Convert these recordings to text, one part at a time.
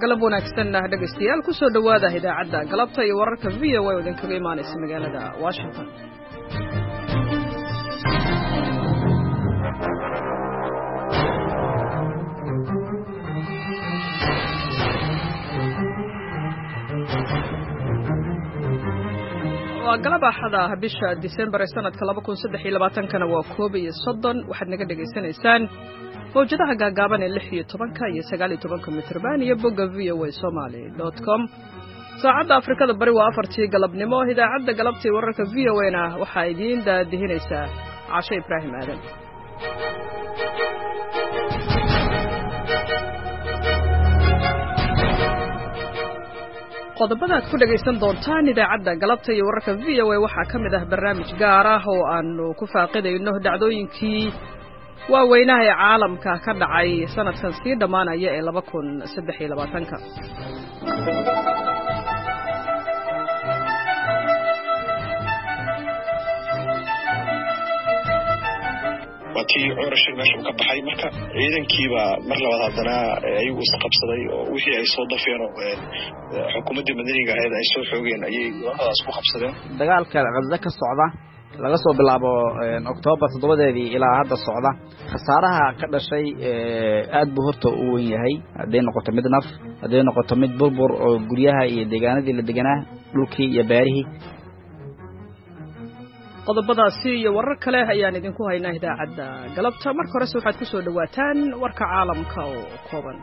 galab wanaagsan dhegaystayaal ku soo dhawaada idaacadda galabta iyo wararka VOA oo idinkaga imaanaysa magaalada Washington. waa galab axada bisha December sanadka 2023 kana waa 30 waxaad naga dhageysanaysaan mawjadaha gaagaaban ee 16 iyo 19 mitirban iyo bogga voasomali.com. saacadda Afrikada bari waa 4 galabnimo. idaacadda galabta ee wararka VOA-na waxaa idiin daadihinaysaa Caasha Ibraahim Aadan. qodobada aad ku dhagaysan doontaan idaacadda galabta iyo wararka VOA waxaa ka mid ah barnaamij gaar ah oo aanu ku faaqidayno dhacdooyinkii waaweynaha ee caalamka ka dhacay sanadkan sii dhammaanaya ee 2023. waa tii curashii meesha ka baxay marka ciidankiiba mar labaad haddana ayagu is qabsaday oo wixii ay soo dafeen oo xukuumadda madaniga ahayd ay soo xoogeen ayay wadadaas ku qabsadeen. dagaalka Gaza ka socda laga soo bilaabo October 7 ilaa hadda socda khasaaraha ka dhashay aad buu horta u weyn yahay haday noqoto mid naf haday noqoto mid burbur oo guryaha iyo deegaanadii la deganaa dhulkii iyo beerihii. qodobadaasi iyo warar kale ayaan idinku haynaa idaacadda galabta. marka hore waxaad ku soo dhawaataan warka caalamka oo kooban.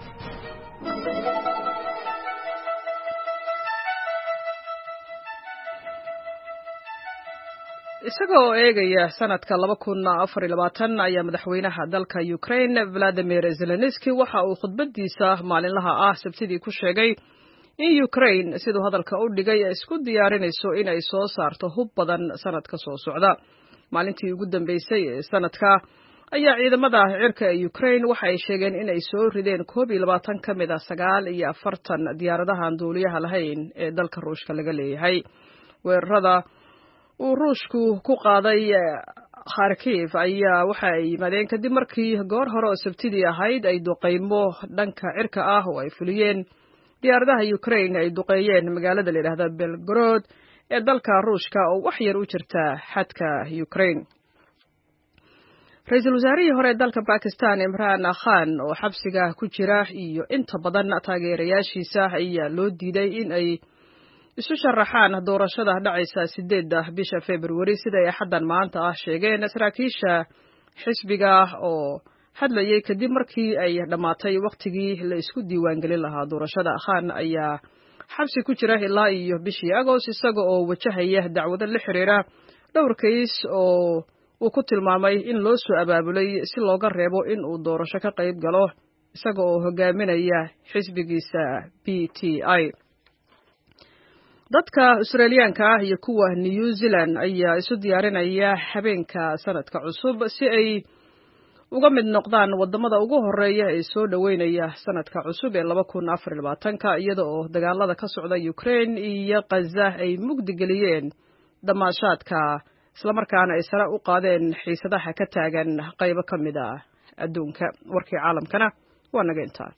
isagoo eegaya sanadka 2024 ayaa madaxweynaha dalka Ukraine Vladimir Zelensky waxa uu khudbadiisa maalinlaha ah Sabtidii ku sheegay in Ukraine sidoo hadalka u dhigay isku diyaarinayso in ay soo saarto hub badan sanadka soo socda. maalintii ugu dambeysay ee sanadka ayaa ciidamada cirka ee Ukraine waxa ay sheegeen in ay soo rideen 22 ka mid ah 49 diyaaradaha aan duuliyaha lahayn ee dalka Ruushka laga leeyahay. weerarada uu Ruushku ku qaaday Kharkiv ayaa waxa ay yimaadeen kadib markii goor hore oo Sabtidii ahayd ay duqeymo dhanka cirka ah oo ay fuliyeen diyaaradaha Ukraine ay duqeeyeen magaalada la yiraahdo Belgorod ee dalka Ruushka oo wax yar u jirta xadka Ukraine. Ra'iisul wasaarihii hore dalka Pakistan Imran Khan oo xabsiga ku jira iyo inta badan taageerayaashiisa ayaa loo diiday in ay isu sharaxaan doorashada dhacaysa 8 bisha February sida ay xadan maanta ah sheegeen saraakiisha xisbiga oo hadlayay kadib markii ay dhamaatay waqtigii la isku diiwaan gelin lahaa doorashada. Khan ayaa xabsi ku jira ilaa iyo bishii Agost isaga oo wajahaya dacwado la xiriira dhowr kays oo uu ku tilmaamay in loo soo abaabulay si looga reebo in uu doorasho ka qayb galo isaga oo hogaaminaya xisbigiisa PTI. dadka Australiyaanka ah iyo kuwa New Zealand ayaa isu diyaarinaya habeenka sanadka cusub si ay uga mid noqdaan wadamada ugu horeeya ee soo dhaweynaya sanadka cusub ee 2024 iyada oo dagaalada ka socda Ukraine iyo Gaza ay mugdi geliyeen damaashaadka isla markaana ay sare u qaadeen xiisadaha ka taagan qaybo ka mid ah adduunka. warkii caalamkana waa naga intaa.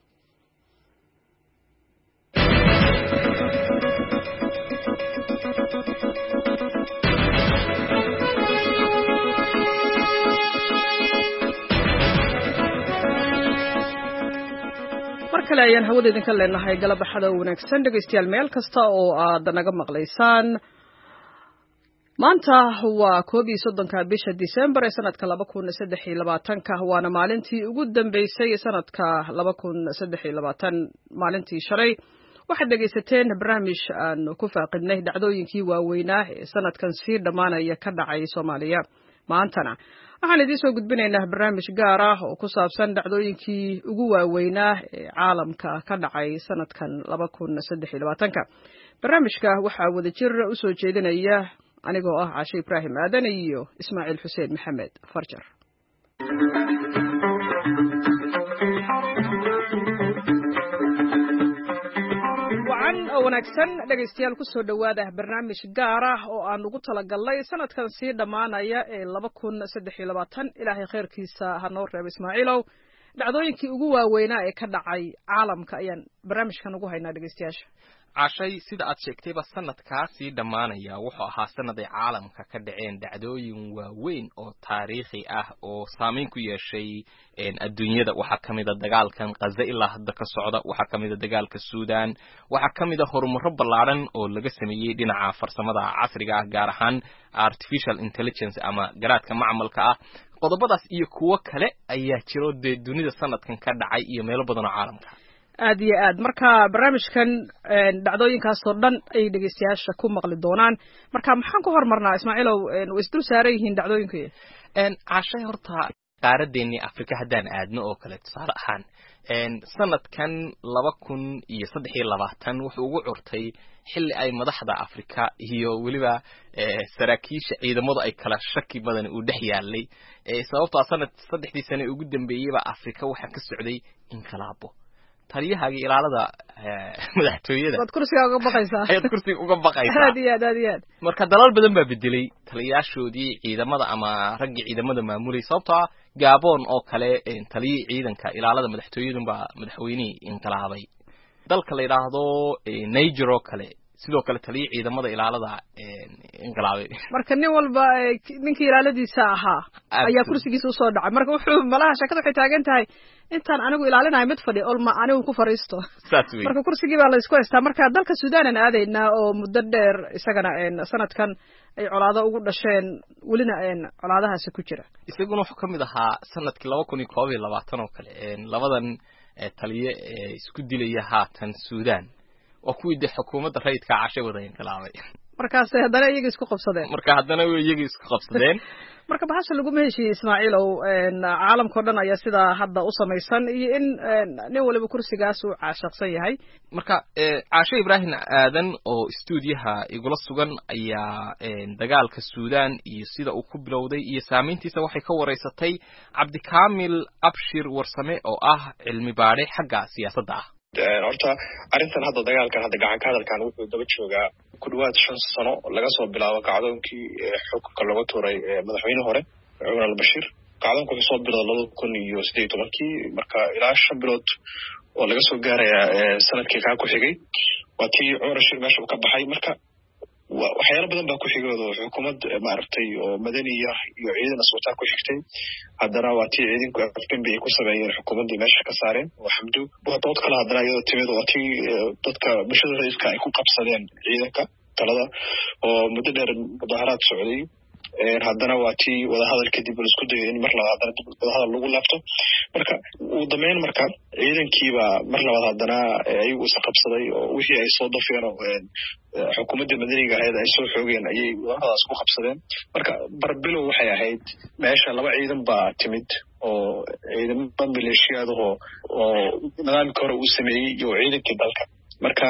kale ayaan hawada idinka leenahay galab axada wanaagsan dhagaystayaal meel kasta oo aad naga maqlaysaan. maanta waa 31 bisha December ee sanadka 2023 waana maalintii ugu dambeysay sanadka 2023. maalintii shalay waxaad dhagaysateen barnaamij aan ku faaqidnay dhacdooyinkii waaweynaa ee sanadkan sii dhamaanaya ka dhacay Soomaaliya. maantana waxaan idin soo gudbinaynaa barnaamij gaar ah oo ku saabsan dhacdooyinkii ugu waaweynaa ee caalamka ka dhacay sanadkan 2023. barnaamijka waxaa wadajir u soo jeedinaya anigoo ah Caasha Ibraahim Aadan iyo Ismaaciil Xuseen Maxamed Farjar. wanaagsan dhagaystayaal ku soo dhawaada barnaamij gaar ah oo aan ugu talagalnay sanadkan sii dhamaanaya ee 2023. ilaahay khayrkiisa ha noo reebo Ismaaciilow. dhacdooyinkii ugu waaweynaa ee ka dhacay caalamka ayaan barnaamijkan ugu haynaa dhegeystayaasha. cashay sida aad sheegtayba sanadkaasii dhammaanaya wuxuu ahaa sanad ay caalamka ka dhaceen dhacdooyin waaweyn oo taariikhi ah oo saameyn ku yeeshay adduunyada. waxaa ka mid a dagaalkan Gaza ilaa hadda ka socda, waxaa ka mid a dagaalka Suudaan, waxaa ka mid a horumaro ballaaran oo laga sameeyey dhinaca farsamada casriga ah, gaar ahaan artificial intelligence ama garaadka macmalka ah. qodobadaas iyo kuwo kale ayaa jiro dee dunida sanadkan ka dhacay iyo meelo badan oo caalamka. aad iyo aad marka barnaamijkan dhacdooyinkaasoo dhan ay dhegeystayaasha ku maqli doonaan. marka maxaan ku hormarnaa Ismaaciilow, way isdul saaran yihiin dhacdooyinku? cashay horta qaaradeennii Afrika haddaan aadno oo kale tusaale ahaan sanadkan 2023 wuxuu ugu curtay xilli ay madaxda Afrika iyo weliba saraakiisha ciidamadu ay kala shaki badan u dhex yaalay, sababtoo sanad 3 sano ugu dambeeyayba Afrika waxa ka socday inqilaabo. taliyahaga ilaalada madaxtooyada waad kursiga uga baqaysaa. ayaad kursiga uga baqaysaa. aad iyo aad marka dalal badan baa bedelay taliyaashoodii ciidamada ama raggii ciidamada maamulay, sababtoo Gabon oo kale taliyii ciidanka ilaalada madaxtooyada baa madaxweynihii inqilaabay. dalka la yiraahdo Niger oo kale sidoo kale taliyii ciidamada ilaalada inqilaabay. marka nin walba ninkii ilaaladiisa ahaa ayaa kursigiisa u soo dhacay. marka wuxuu malaha shakada waxay taagan tahay intaan anigu ilaalinayo mid fadhi olma anigu ku fariisto. marka kursigii baa la isku haystaa. marka dalka Suudaan aan aadaynaa oo muddo dheer isagana sanadkan ay colaado ugu dhasheen, welina colaadahaasi ku jira. isaguna wuxuu ka mid ahaa sanadkii 2021 oo kale labadan taliye isku dilaya haatan Suudaan oo kuwii de xukuumadda rayidka cashay wada inqilaabay. markaas haddana iyaga isku qabsadeen. marka bahasha lagu heshiiyey Ismaaciilow, caalamka dhan ayaa sidaa hadda u samaysan iyo in nin waliba kursigaas uu caashaqsan yahay. marka Caasho Ibrahim Aadan oo stuudiyaha igula sugan ayaa dagaalka Suudaan iyo sida uu ku bilowday iyo saameyntiisa waxay ka wareysatay Cabdikaamil Abshir Warsame oo ah cilmi baare xagga siyaasadda ah. horta arrintan hadda dagaalkan hadda gacan ka hadalkan wuxuu daba joogaa ku dhawaad 5 sano laga soo bilaabo kacdoonkii xukunka laga tuuray madaxweyne hore Cumar al-Bashir. kacdoonku wuxuu soo bilowday 2018 marka ilaa 5 bilood oo laga soo gaaraya sanadkii ka ku xigay waa tii Cumar al-Bashir meesha uu ka baxay. marka waxyaalo badan baa ku xigay oo xukuumad maaragtay oo madaniya iyo ciidan aswataa ku xigtay. haddana waa tii ciidanku afgembi ay ku sameeyeen xukuumaddii meesha ka saareen oo xamdu dood kale haddana iyadoo timid waa tii dadka bulshada rayidka ay ku qabsadeen ciidanka talada oo muddo dheer mudaharaad socday. haddana waa tii wadahadal kadib la isku dayay in mar labaad haddana dib wadahadal lagu laabto. marka uu dameyn marka ciidankiiba mar labaad haddana ayagu is qabsaday oo wixii ay soo dafeen oo xukuumadda madaniga ahayd ay soo xoogeen ayay wadahadaas ku qabsadeen. marka barbilow waxay ahayd meesha laba ciidan baa timid oo ciidamada maleeshiyada oo nidaamkii hore uu sameeyey iyo ciidankii dalka. marka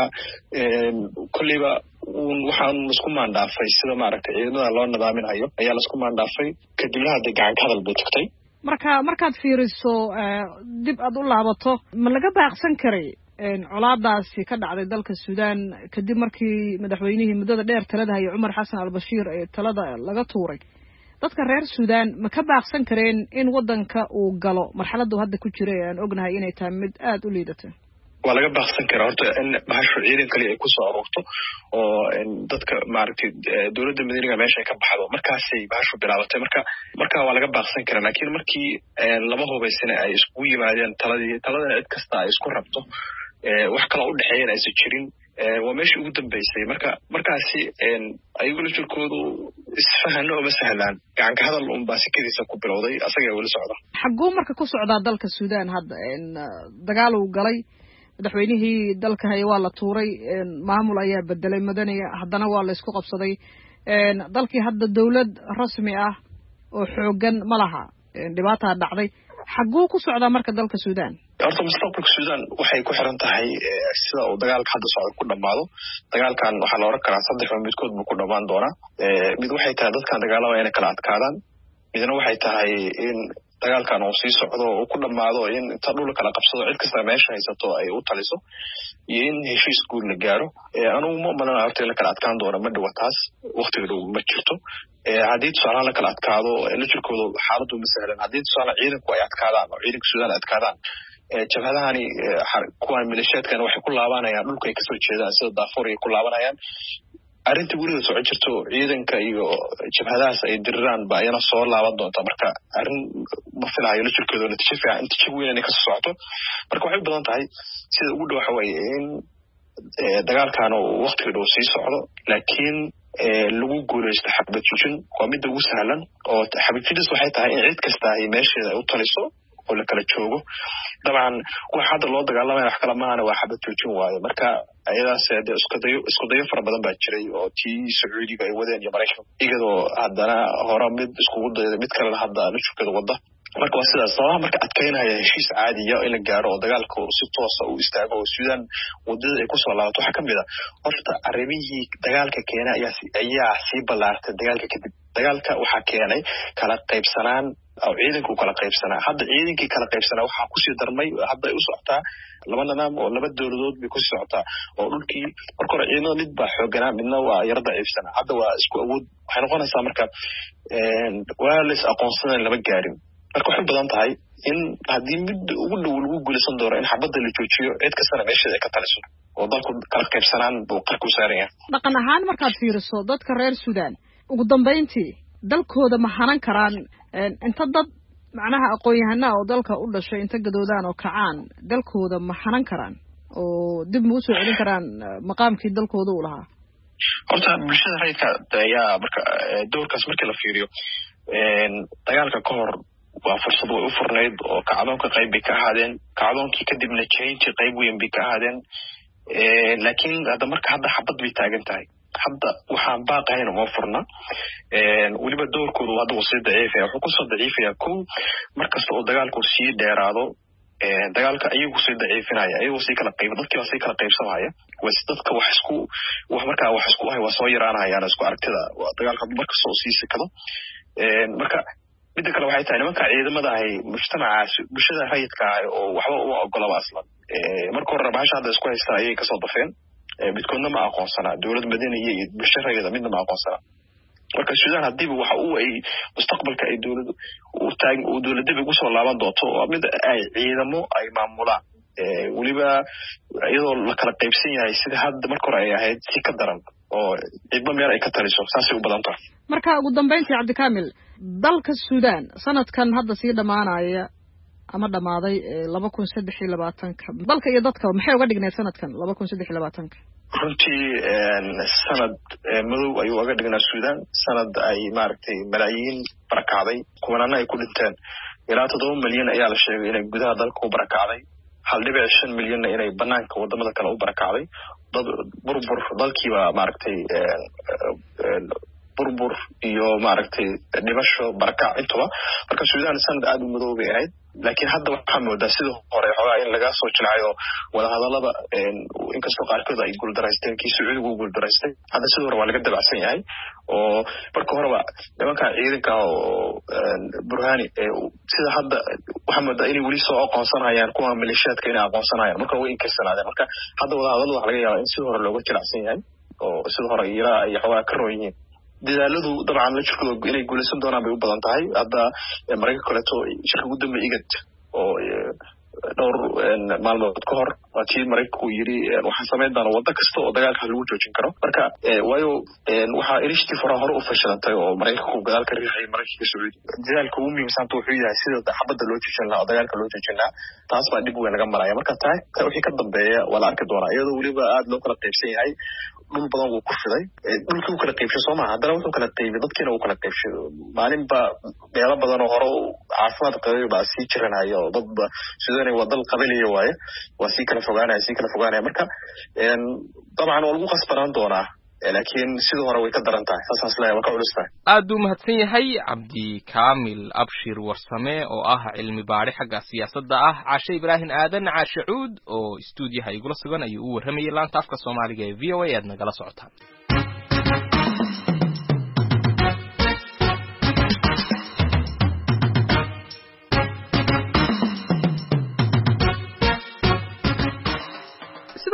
kulliba waxaan isku maandhaafay sida maaragtay ciidamada loo nidaaminayo ayaa la isku maandhaafay. kadibna hadda gacan ka hadal bay tagtay. markaad fiiriso dib aad u laabato ma laga baaqsan karay colaadaasi ka dhacday dalka Suudaan kadib markii madaxweynihii muddada dheer talada hayay Cumar Xasan al-Bashir ee talada laga tuuray? dadka reer Suudaan ma ka baaqsan kareen in wadanka uu galo marxaladdu hadda ku jira aan ognahay inay tahay mid aad u liidato? waa laga baaqsan karaa horta in bahashu ciidan kale ay ku soo aroorto oo dadka maaragtay dawladda madaniga meesha ay ka baxdo markaasay bahashu bilaabatay. marka waa laga baaqsan karaa. laakiin markii laba hubaysana ay iskugu yimaadeen taladana cid kasta ay isku rabto wax kala u dhexeeyeen aysan jirin waa meeshii ugu dambeysay. markaasi ayagu la jirkoodu isfahano uma sahlaan. gacan ka hadal unbaa sikadiisa ku bilowday, asagaa weli socda. xagguu marka ku socdaa dalka Suudaan hadda? dagaal uu galay, madaxweynihii dalka haya waa la tuuray, maamul ayaa bedelay madaniga, haddana waa la isku qabsaday. dalkii hadda dawlad rasmi ah oo xoogan ma laha, dhibaataa dhacday. xagguu ku socdaa marka dalka Suudaan? horta mustaqbalka Suudaan waxay ku xiran tahay sida uu dagaalka hadda socdo ku dhamaado. dagaalkan waxaa la oran karaa 3 midkood buu ku dhamaan doonaa. mid waxay tahay dadkan dagaalamaya inay kala adkaadaan, midna waxay tahay in dagaalkan uu sii socdo oo ku dhamaado in inta dhul kala qabsado cid kasta meesha haysato ay u taliso iyo in heshiis guud la gaaro anigu ma malana horta in la kala adkaan doono ma dhawa taas waqtiga dhow ma jirto haddii tusaale la kala adkaado la jirkoodo xaaladdu ma sahlan haddii tusaale ciidanku ay adkaadaan oo ciidanka Suudaan ay adkaadaan jabhadahani kuwan milisheedkan waxay ku laabanayaan dhulka ay kasoo jeedaan sida Darfur ay ku laabanayaan arrinta guriga soo jirto ciidanka iyo jabhadahaas ay diraan ba ayana soo laaban doonta marka arrin ma filayo la jirkoodo natiijo weyn inay ka socoto marka waxay badan tahay sida ugu dhow waxa weeye in dagaalkan uu waqtiga dhow sii socdo laakiin lagu guuleysto xabad joojin waa mid ugu sahlan oo xabad joojin waxay tahay in cid kasta ay meesheeda u taliso oo la kala joogo dabcan waxa hadda loo dagaalamay wax kala maana waa xabad joojin waaye marka ayadaas isku dayo fara badan baa jiray oo tii Sacuudiga ay wadeen iyo Mareykanka iyadoo haddana hore mid iskugu dayday mid kale hadda la shukada wada marka waa sidaas sabab marka adkeynaya heshiis caadiya in la gaaro oo dagaalku si toos ah u istaago oo Suudaan wadada ay ku soo laabato waxa kamid ah horta arrimihii dagaalka keenay ayaa si balaartay dagaalka kadib dagaalka waxa keenay kala qaybsanaan oo ciidanku kala qaybsanaa hadda ciidankii kala qaybsanaa waxa ku sii darmay hadda ay u socotaa laba nidaam oo laba dawladood bay ku socotaa oo dhulkii marka hore ciidamada mid baa xooganaa midna waa yar daciifsanaa hadda waa isku awood waxay noqonaysaa marka waa la is aqoonsanay laba gaarin marka waxay badan tahay in haddii mid ugu dhow lagu guuleysan doono in xabadda la joojiyo cid kastana meesheeda ay ka taliso oo dalku kala qaybsanaan buu qarku u saaran yahay dhaqan ahaan markaad fiiriso dadka reer Suudaan ugu dambeyntii dalkooda ma hanan karaan inta dad macnaha aqoon-yahanada oo dalka u dhashay inta gadoodaan oo kacaan dalkooda ma hanan karaan oo dib ma u soo celin karaan maqaamkii dalkooda u lahaa horta bulshada rayidka ayaa marka doorkaas markii la fiiriyo dagaalka ka hor waa fursad way u furnayd oo kacdoonka qayb bay ka ahaadeen kacdoonkii kadibna jayntii qayb weyn bay ka ahaadeen laakiin hadda marka hadda xabad bay taagan tahay hadda waxaan baaqahayn uma furna weliba doorkoodu hadda wuu sii daciifaya wuxuu kusoo daciifaya kow markasta oo dagaalku sii dheeraado dagaalka ayagu sii daciifinaya ayagu sii kala qayb dadkii waa sii kala qaybsamaya was dadka wax isku ahay waa soo yaraanayaan isku aragtida dagaalka markasta oo sii sikado marka midda kale waxay tahay nimanka ciidamada ahay mujtamacaas bulshada rayidka ah oo waxba uma ogolaba aslan marka hore bahasha hadda isku haysta ayay kasoo dafeen midkoodna ma aqoonsana dowlad madani iyo bulsho rayida midna ma aqoonsana marka Suudaan hadiiba waxa uu ay mustaqbalka ay dowladdu u dowladda ugu soo laaban doonto oo mid ay ciidamo ay maamulaan waliba iyadoo la kala qaybsan yahay sida hadda marka hore ay ahayd si ka daran oo ciidamo meel ay ka taliso saasay u badan tahay marka ugu dambeyntii Cabdikaamil dalka Suudaan sanadkan hadda sii dhamaanaya ama dhamaaday 2023 dalka iyo dadka maxay uga dhignay sanadkan 2023 runtii sanad madow ayuu uga dhignaa Suudaan sanad ay maaragtay malaayiin barakacday kumanana ay ku dhinteen ilaa 7 milyan ayaa la sheegay inay gudaha dalka u barakacday 1.5 milyan inay banaanka wadamada kale u barakacday dad burbur dalkiiba maaragtay burbur iyo maaragtay dhimasho barakac intuba marka Suudaan sanad aad u madow bay ahayd laakiin hadda waxaa moodaa sidoo hore xogaa in laga soo jilcayo wada hadallada inkastoo qaarkood ay guuldaraysteen kii Sacuudiga uu guuldaraystay hadda sidoo hore waa laga dabacsan yahay oo marka horeba nimanka ciidanka oo Burhani sida hadda waxaa moodaa inay weli soo aqoonsanayaan kuwa maleeshiyaadka inay aqoonsanayaan marka way inkarsanaadeen marka hadda wada hadallada waxa laga yaabaa in sidoo hore looga jilacsan yahay oo sidoo hore ilaa ay xogaa ka roon yihiin dadaaladu dabcan la jirkooda inay guuleysan doonaan bay u badan tahay hadda Mareykanka kaleeto shirka ugu dambeeyay IGAD oo dhowr maalmood ka hor waatii Mareykanku yiri waxaan sameyn doonaa wada kasta oo dagaalka lagu joojin karo marka waayo waxa initiative hore u fashilantay oo Mareykanku dagaalka riixay Mareykanka Sacuudi dadaalka ugu muhiimsan wuxuu yahay sida xabadda loo joojin lahaa dagaalka loo joojin lahaa taas baa dib weyn laga maraya marka tahay wixii ka dambeeya wala arki doonaa iyadoo waliba aad loo kala qaybsan yahay dhul badan uu ku fiday dhulkii uu kala qaybshay Soomaaliya haddana wuxuu kala qaybay dadkiina uu kala qaybshay maalinba meelo badan oo hore caafimaad qabay baa sii jiranayo dad Suudaan waa dal qabiiliyo waaye waa sii kala fogaanaya marka dabcan waa lagu qasbanaan doonaa laakiin sidoo hore way ka daran tahay saas leeyahay waa ka culus tahay aad u mahadsan yahay Cabdikaamil Abshir Warsame oo ah cilmi baari xagga siyaasadda ah Caashe Ibraahin Aadan Caashe Cuud oo stuudiyaha igula sugan ayuu u warramayay laanta afka Soomaaliga ee VOA aad nagala socotaan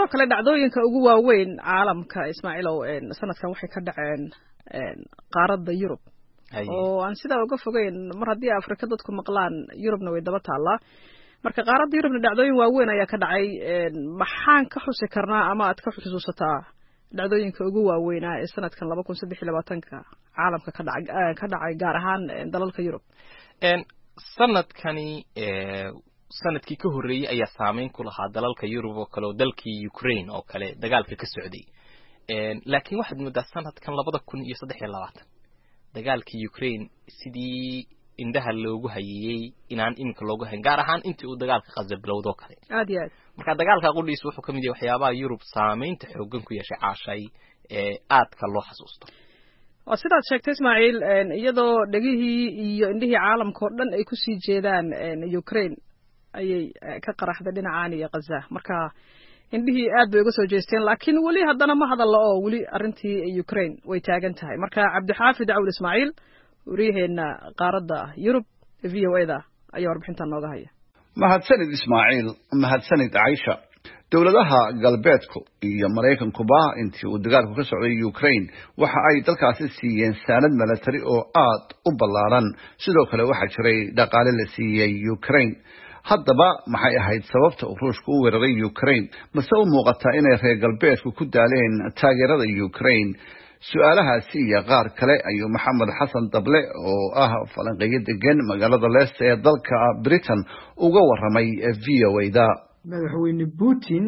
sidoo kale dhacdooyinka ugu waaweyn caalamka Ismaaciilow sanadkan waxay ka dhaceen qaaradda Yurub oo aan sidaa uga fogeyn mar haddii Afrika dadku maqlaan Yurubna way daba taallaa marka qaaradda Yurubna dhacdooyin waaweyn ayaa ka dhacay maxaan ka xusi karnaa ama aad ka xusuusataa dhacdooyinka ugu waaweyn ee sanadkan 2023 caalamka ka dhacay gaar ahaan dalalka Yurub sanadkani sanadkii ka horreeyay ayaa saameyn ku lahaa dalalka Yurub oo kale oo dalkii Ukraine oo kale dagaalka ka socday laakiin waxaad moodaa sanadkan 2023 dagaalkii Ukraine sidii indhaha loogu hayay inaan imika loogu hayn gaar ahaan intii uu dagaalka Gaza bilowdo kale aad iyo aad marka dagaalka qudhiis wuxuu kamid yahay waxyaabaha Yurub saameynta xooggan ku yeeshay caashay aadka loo xasuusto oo sidaad sheegtay Ismaaciil iyadoo dhagihii iyo indhihii caalamka oo dhan ay ku sii jeedaan Ukraine ayay ka qaraxday dhinacaan iyo Gaza marka indhihii aad bay uga soo jeesteen laakiin wali haddana ma hadallo oo wali arrintii Ukraine way taagan tahay marka Cabdixaafid Awd Ismaaciil wariyaheena qaaradda Yurub VOA-da ayaa warbixintan nooga haya mahadsanid Ismaaciil mahadsanid Aisha dawladaha galbeedku iyo Mareykankuba intii uu dagaalku ka socday Ukraine waxa ay dalkaasi siiyeen saanad military oo aad u ballaaran sidoo kale waxa jiray dhaqaale la siiyay Ukraine haddaba maxay ahayd sababta uu Ruushku u weeraray Ukraine mase u muuqataa inay reer galbeedku ku daaleen taageerada Ukraine su'aalahaasi iyo qaar kale ayuu Maxamed Xasan Dable oo ah falanqeeye degan magaalada Leicester ee dalka Britain uga waramay VOA-da madaxweyne Putin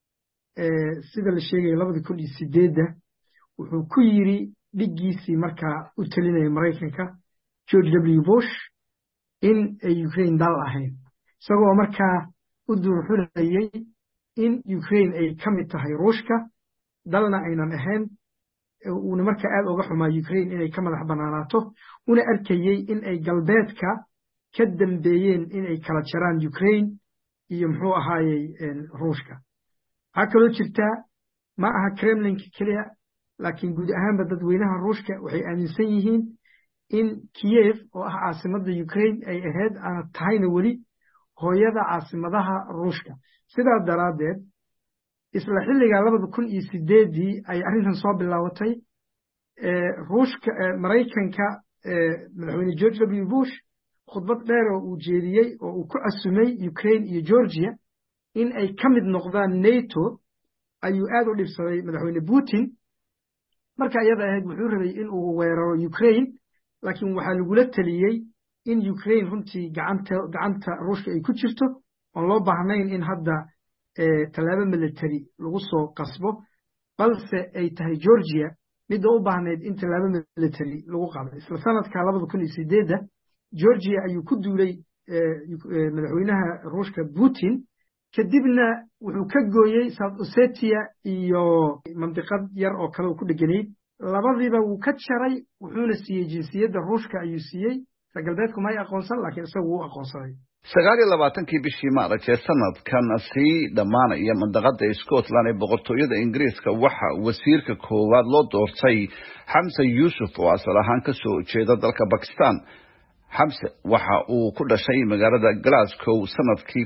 sida la sheegay 2008 wuxuu ku yiri dhigiisii markaa u talinayay Mareykanka George W Bush in Ukraine dal ahayn isagoo markaa u duuxulayay in Ukraine ay ka mid tahay Ruushka dalna aynan ahayn uuna markaa aad uga xumaa Ukraine inay ka madax banaanaato una arkayay in ay galbeedka ka dambeeyeen in ay kala jaraan Ukraine iyo muxuu ahaayay Ruushka waxa kaloo jirta ma aha Kremlin kaliya laakiin guud ahaanba dadweynaha Ruushka waxay aaminsan yihiin in Kiev oo ah caasimadda Ukraine ay ahayd aan tahayna wali hooyada caasimadaha Ruushka sidaa daraadeed isla xilliga 2008 ay arrintan soo bilaabatay Ruushka Mareykanka madaxweyne George W Bush khudbad dheer oo uu jeediyay oo uu ku asumay Ukraine iyo Georgia in ay ka mid noqdaan NATO ayuu aad u dhibsaday madaxweyne Putin marka iyada ahayd wuxuu rabay in uu weeraro Ukraine laakiin waxa lagu la taliyay in Ukraine runtii gacanta Ruushka ay ku jirto oo loo baahnayn in hadda talaabo military lagu soo qasbo balse ay tahay Georgia mid u baahnayd in talaabo military lagu qaado isla sanadka 2008 Georgia ayuu ku duulay madaxweynaha Ruushka Putin kadibna wuxuu ka gooyay South Ossetia iyo mantiqad yar oo kale ku dhiganayd labadiiba wuu ka jaray wuxuuna siiyay jinsiyadda Ruushka ayuu siiyay galbeedku ma ay aqoonsan laakiin isagu uu aqoonsaday 29 bishii Maarch ee sanadkan sii dhamaanaya mandaqada Scotland ee boqortooyada Ingiriiska waxa wasiirka koowaad loo doortay Hamza Yusuf oo asal ahaan ka soo jeeda dalka Pakistan Hamza waxa uu ku dhashay magaalada Glasgow sanadkii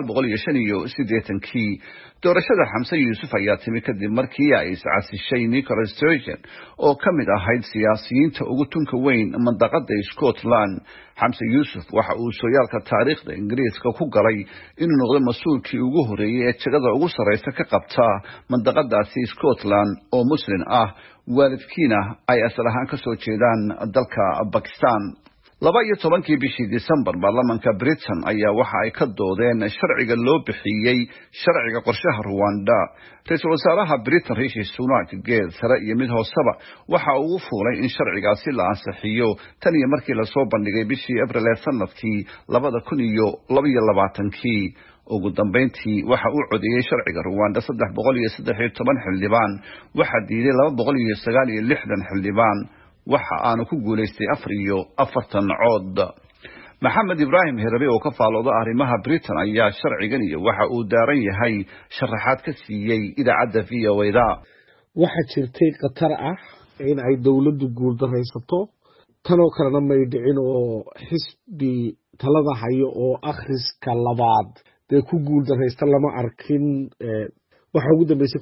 1985 doorashada Hamza Yusuf ayaa timi kadib markii ay iscasishay Nicola Sturgeon oo kamid ahayd siyaasiyiinta ugu tunka weyn mandaqada Scotland Hamza Yusuf waxa uu sooyaalka taariikhda Ingiriiska ku galay inuu noqdo mas'uulkii ugu horeeyay ee jagada ugu sareysa ka qabta mandaqadaasi Scotland oo muslim ah waalidkiina ay asal ahaan ka soo jeedaan dalka Pakistan 12 bishii December baarlamaanka Britain ayaa waxa ay ka doodeen sharciga loo bixiyay sharciga qorshaha Rwanda ra'iisul wasaaraha Britain Rishi Sunak geed sare iyo mid hoosaba waxa uu fuulay in sharcigaasi la ansixiyo tan iyo markii la soo bandhigay bishii April ee sanadkii 2022 ugu dambeyntii waxa uu codeeyay sharciga Rwanda 313 xildhibaan waxa diiday 269 xildhibaan waxa aanu ku guuleystay 44 cod Maxamed Ibrahim Herabi oo ka faalooda arrimaha Britain ayaa sharcigan iyo waxa uu daaran yahay sharaxaad ka siiyay idaacadda VOA-da waxa jirtay qatar ah in ay dawladdu guuldareysato tanoo kalena may dhicin oo xisbi talada hayo oo akhriska labaad ku guuldareysta lama arkin waxaa ugu dambeysay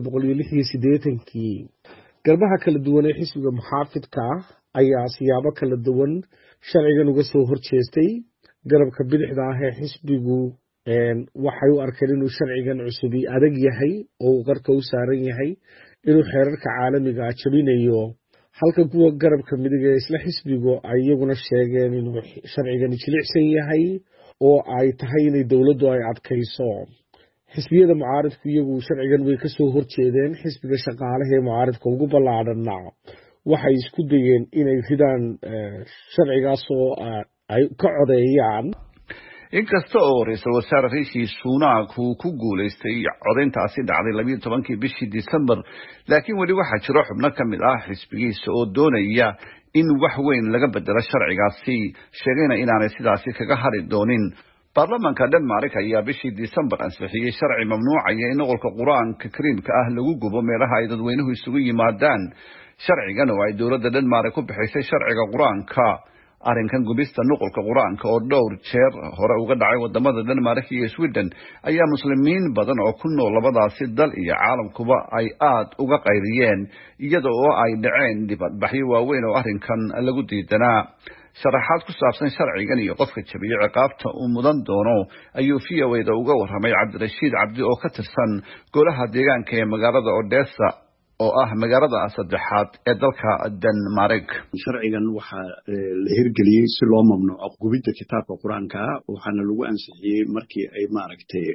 1986 garbaha kala duwan ee xisbiga muxaafidka ah ayaa siyaabo kala duwan sharcigan uga soo horjeestay. garabka bidixda ah ee xisbigu waxay u arkeen inuu sharcigan cusubi adag yahay oo uu qarka u saaran yahay inuu xeerarka caalamiga ah jabinayo, halka kuwa garabka midig ee isla xisbigu ay iyaguna sheegeen inuu sharcigani jilicsan yahay oo ay tahay inay dowladdu ay adkayso. xisbiyada mucaaridku iyagu sharcigan way ka soo horjeedeen. xisbiga shaqaalaha ee mucaaridka ugu ballaadhana waxay isku dayeen inay ridaan sharcigaas oo ay ka codeeyaan. inkasta oo ra-iisul wasaare riishi sunak uu ku guulaystay codayntaasi dhacday 12 bishii December, laakiin weli waxaa jiro xubno ka mid ah xisbigiisa oo doonaya in wax weyn laga bedelo sharcigaasi, sheegayna inaanay sidaasi kaga hari doonin. baarlamaanka Denmark ayaa bishii December ansixiyay sharci mamnuucaya in nuqulka quraanka kariimka ah lagu gubo meelaha ay dadweynuhu isugu yimaadaan. sharcigan oo ay dowladda Denmark ku bixisay sharciga quraanka, arrinkan gubista nuqulka quraanka oo dhowr jeer hore uga dhacay wadamada Denmark iyo Sweden ayaa muslimiin badan oo ku nool labadaasi dal iyo caalamkuba ay aad uga qayriyeen, iyada oo ay dhaceen dibadbaxyo waaweyn oo arrinkan lagu diidanaa. sharaxaad ku saabsan sharcigan iyo qofka jabiyo ciqaabta uu mudan doono ayuu VOA-da uga warramay Cabdirashiid Cabdi oo ka tirsan golaha deegaanka ee magaalada Odessa oo ah magaalada saddexaad ee dalka Denmark. sharcigan waxaa la hirgeliyey si loo mamnuuco gubidda kitaabka quraanka, waxaana lagu ansixiyey markii ay maaragtay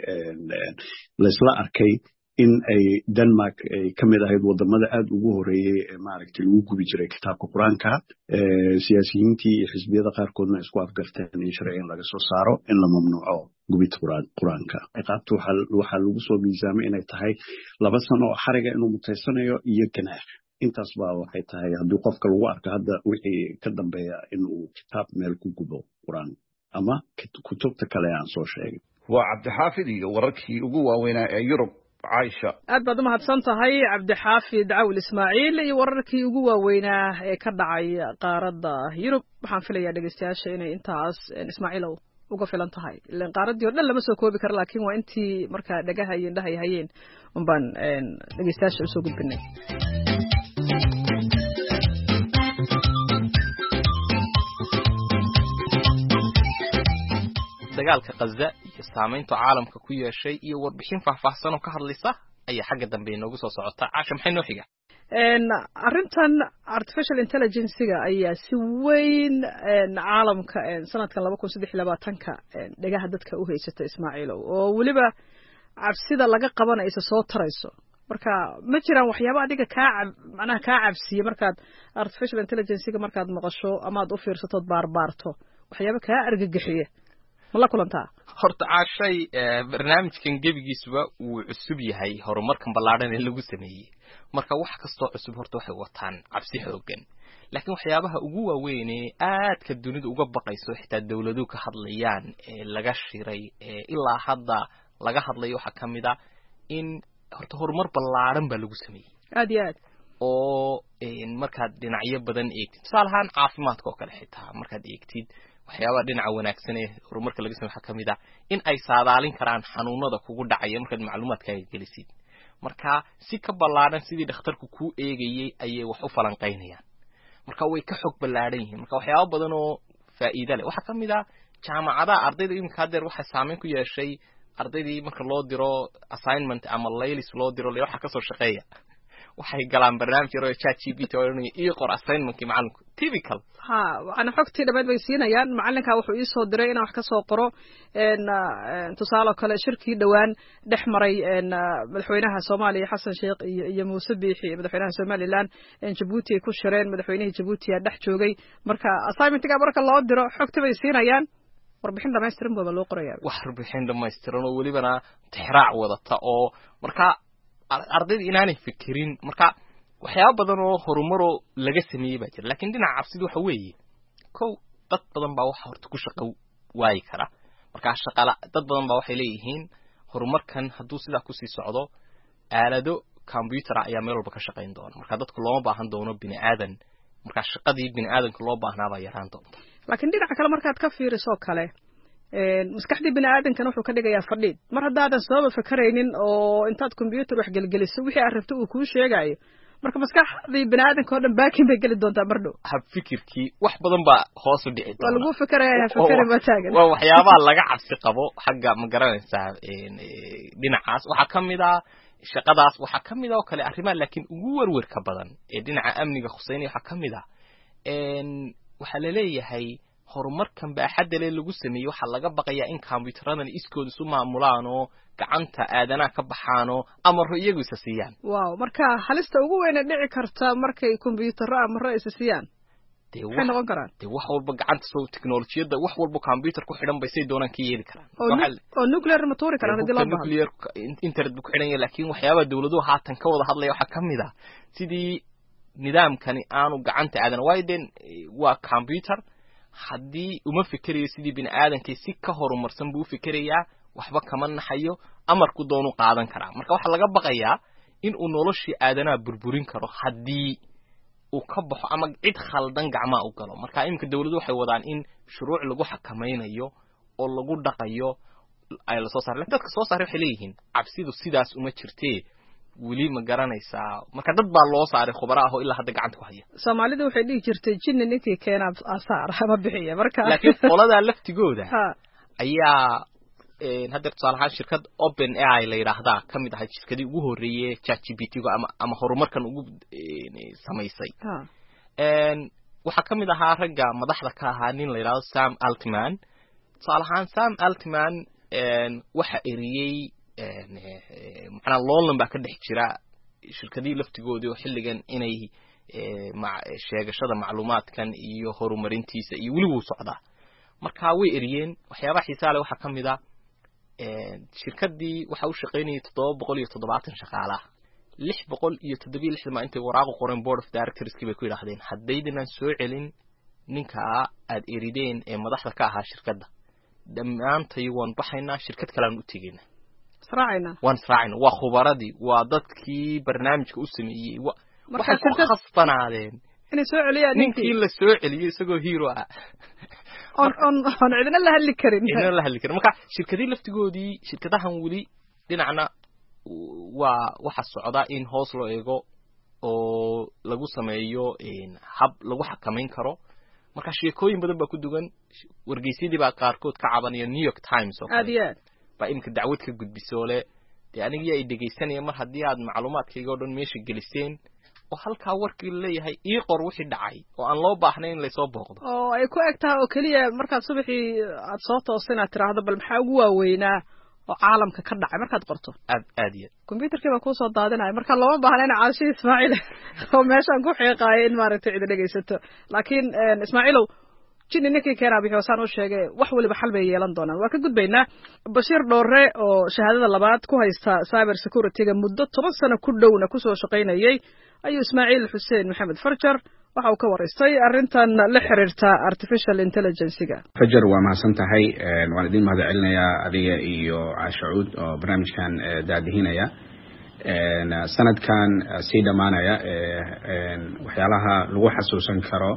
laysla arkay in ay Denmark ay ka mid ahayd wadamada aad ugu horeeyay ee maaragtay lagu gubi jiray kitaabka quraanka. siyaasiyiintii iyo xisbiyada qaarkoodna isku afgarteen in sharcigan laga soo saaro in la mamnuuco gubidda quraanka. ciqaabtu waxaa lagu soo miisaamay inay tahay 2 sano oo xariga inuu mutaysanayo iyo ganaax. intaas baa waxay tahay haddii qofka lagu arko hadda wixii ka dambeeya inuu kitaab meel ku gubo quraan ama kutubta kale aan soo sheegay. waa Cabdixaafid iyo wararkii ugu waaweynaa ee Yurub. Aisha aad baad mahadsan tahay Cabdixaafid Cawil Ismaaciil iyo wararkii ugu waaweynaa ee ka dhacay qaaradda Yurub. waxaan filayaa dhageystayaasha inay intaas Ismaaciilow uga filan tahay. ilaan qaaradii oo dhan lama soo koobi karo, laakiin waa intii markaa dhagaha iyo indhaha hayeen unbaan dhageystayaasha usoo gudbinay. dagaalka Gaza iyo saameynta caalamka ku yeeshay iyo warbixin faahfaahsan oo ka hadlaysa ayaa xagga dambe inoogu soo socota. Caasha maxay noo xiga? arrintan artificial intelligence-ga ayaa si weyn caalamka sanadkan 2023 dhagaha dadka u haysata Ismaaciilow, oo weliba cabsida laga qabanayso soo tarayso. marka ma jiraan waxyaabo adiga macnaha ka cabsiye markaad artificial intelligence-ga markaad maqasho ama aad u fiirsato baarbaarto waxyaabo ka argagixiye ma la kulantaa? horta Caashay barnaamijkan gebigiisuba uu cusub yahay, horumarkan ballaadhan ee lagu sameeyay. marka wax kastoo cusub horta waxay wataan cabsi xoogan, laakiin waxyaabaha ugu waaweyn ee aadka dunida uga baqayso xitaa dawladuhu ka hadlayaan ee laga shiray ilaa hadda laga hadlayo waxa kamid ah in horta horumar ballaadhan baa lagu sameeyay aad iyo aad, oo markaad dhinacyo badan eegtid, tusaale ahaan caafimaadka oo kale xitaa markaad eegtid waxyaabaha dhinaca wanaagsan ee horumarka laga sameeyo waxa kamid ah in ay saadaalin karaan xanuunada kugu dhacaya markaad macluumaadkaaga gelisid. marka si ka ballaadhan sidii dhakhtarku ku eegayay ayay wax u falanqaynayaan, marka way ka xog ballaadhan yihiin. marka waxyaabo badan oo faa'iido leh waxa kamid ah jaamacadaha ardayda imika hadeer waxa saameyn ku yeeshay ardaydii marka loo diro assignment ama laylis loo diro waxa ka soo shaqeeya waxay galaan barnaamij yar oo ChatGPT oo ii qor assignment-kii macalinku typical ana xogtii dhameed bay siinayaan. macalinka wuxuu ii soo diray inaan wax ka soo qoro tusaale kale shirkii dhawaan dhex maray madaxweynaha Soomaaliya Xasan Sheekh iyo Muuse Biixi madaxweynaha Somaliland Djibouti ku shireen, madaxweynaha Djibouti dhex joogay. marka assignment-ka marka loo diro xogtii bay siinayaan, warbixin dhammaystiran baa loo qorayaa. wax warbixin dhammaystiran oo welibana tixraac wadata oo marka ardayda inaanay fikirin. marka waxyaabo badan oo horumar oo laga sameeyay baa jira, laakiin dhinaca cabsidu waxa weeye dad badan baa waxa horta ku shaqo waay kara. marka shaqala dad badan baa waxay leeyihiin horumarkan hadduu sidaa ku sii socdo aalado computer ayaa meel walba ka shaqayn doona, marka dadku looma baahan doono bini aadan, marka shaqadii bini aadanka loo baahnaa baa yaraan doonta. laakiin dhinaca kale markaad ka fiiriso kale maskaxdii bini aadamkana wuxuu ka dhigayaa fadhiid mar haddaadan sababa fakaraynin oo intaad computer wax gelgeliso wixii aad rabto uu kuu sheegayo marka maskaxdii bini aadamka oo dhan baakin bay geli doontaa mar dhow hab fikirkii wax badan baa hoos u dhici doona waa lagu fikiraya fikir ma taagan waa waxyaabaha laga cabsi qabo xagga ma garanaysaa dhinacaas waxaa ka mid ah shaqadaas waxaa ka mid ah oo kale arrimaha laakiin ugu warwarka badan ee dhinaca amniga khuseynaya waxaa ka mid ah waxaa la leeyahay horumarkan baaxadda leh lagu sameeyey waxaa laga baqayaa in kombiyuutaradan iskooda isu maamulaan oo gacanta aadanaha ka baxaan oo amaro iyagu isa siiyaan wow marka halista ugu weyne dhici karta markay kombiyuutaro amaro isa siiyaan maxay noqon karaan dee wax walba gacanta soo teknolojiyadda wax walba computer ku xidhan bay say doonaan ka yeeli karaan oo nuclear ma tuuri karaan haddii loo baahdo nuclear internet buu ku xidhan yahay laakiin waxyaabaha dawladuhu haatan ka wada hadlaya waxaa ka mid ah sidii nidaamkani aanu gacanta aadan waayo dee waa computer haddii uma fikerayo sidii bini aadankii si ka horumarsan buu u fikerayaa waxba kama naxayo amarku doonu qaadan karaa marka waxaa laga baqayaa in uu noloshii aadanaha burburin karo haddii uu ka baxo ama cid khaldan gacmaha u galo marka iminka dawladdu waxay wadaan in shuruuc lagu xakamaynayo oo lagu dhaqayo ay la soo saaray dadka soo saaray waxay leeyihiin cabsidu sidaas uma jirtee weli ma garanaysaa marka dad baa loo saaray khubaro ah oo ilaa hadda gacanta ku haya Soomaalidu waxay dhigi jirtay jinni ninkii keena asaar ama bixiya marka laakiin qolada laftigooda ayaa hadda tusaalahaan shirkad OpenAI la yiraahdaa kamid ah shirkadii ugu horeeyay ChatGPT-ga ama horumarkan ugu samaysay waxa kamid ahaa ragga madaxda ka ahaa nin la yiraahdo Sam Altman tusaalahaan Sam Altman waxa eriyay macna loolan baa ka dhex jira shirkadii laftigooda oo xilligan inay sheegashada macluumaadkan iyo horumarintiisa iyo wali uu socdaa marka way eriyeen waxyaabaha xiisaha leh waxa kamid ah shirkadii waxa uu shaqeynayay 770 shaqaalaha 677 ma intay waraaqo qoran board of directors bay ku yiraahdeen haddaydan soo celin ninka aad erideen ee madaxda ka ahaa shirkadda dhammaantay waan baxaynaa shirkad kale aan u tegaynaa israacayna waa khubaradii waa dadkii barnaamijka u sameeyay waxay ku khasbanaadeen inay soo celiyaan ninkii la soo celiyay isagoo hero ah on cidina la hadli karin marka shirkadii laftigoodii shirkadahan weli dhinacna waa waxa socda in hoos loo eego oo lagu sameeyo hab lagu xakameyn karo marka sheekooyin badan baa ku dugan wargeysyadii baa qaarkood ka cabanaya New York Times oo ba imka dacwad ka gudbisoole dee aniga ay dhageysanayeen mar haddii aad macluumaadkayga oo dhan meesha geliseen oo halkaa warkii leeyahay ii qor wixii dhacay oo aan loo baahnayn in la soo booqdo oo ay ku egtahay oo kaliya markaad subaxii aad soo toosinaad tiraahdo bal maxaa ugu waaweynaa oo caalamka ka dhacay markaad qorto aad iyo computerkii baa ku soo daadinaya marka looma baahna in Caashi Ismaaciil oo meeshan ku xiiqaayay in maaragtay cid dhageysato laakiin Ismaaciilow jinni ninkii keenaa bixi wasaan u sheegay wax waliba xal bay yeelan doonaan waa ka gudbaynaa Bashiir Dhoore oo shahaadada labaad ku haysta cyber security-ga muddo 10 sano ku dhowna ku soo shaqeynayay ayuu Ismaaciil Xuseen Maxamed Farjar waxa uu ka wareystay arrintan la xiriirta artificial intelligence-ga Farjar waa mahadsan tahay waan idin mahadcelinayaa adiga iyo Caashuud oo barnaamijkan daadihinaya sanadkan sii dhamaanaya waxyaalaha lagu xasuusan karo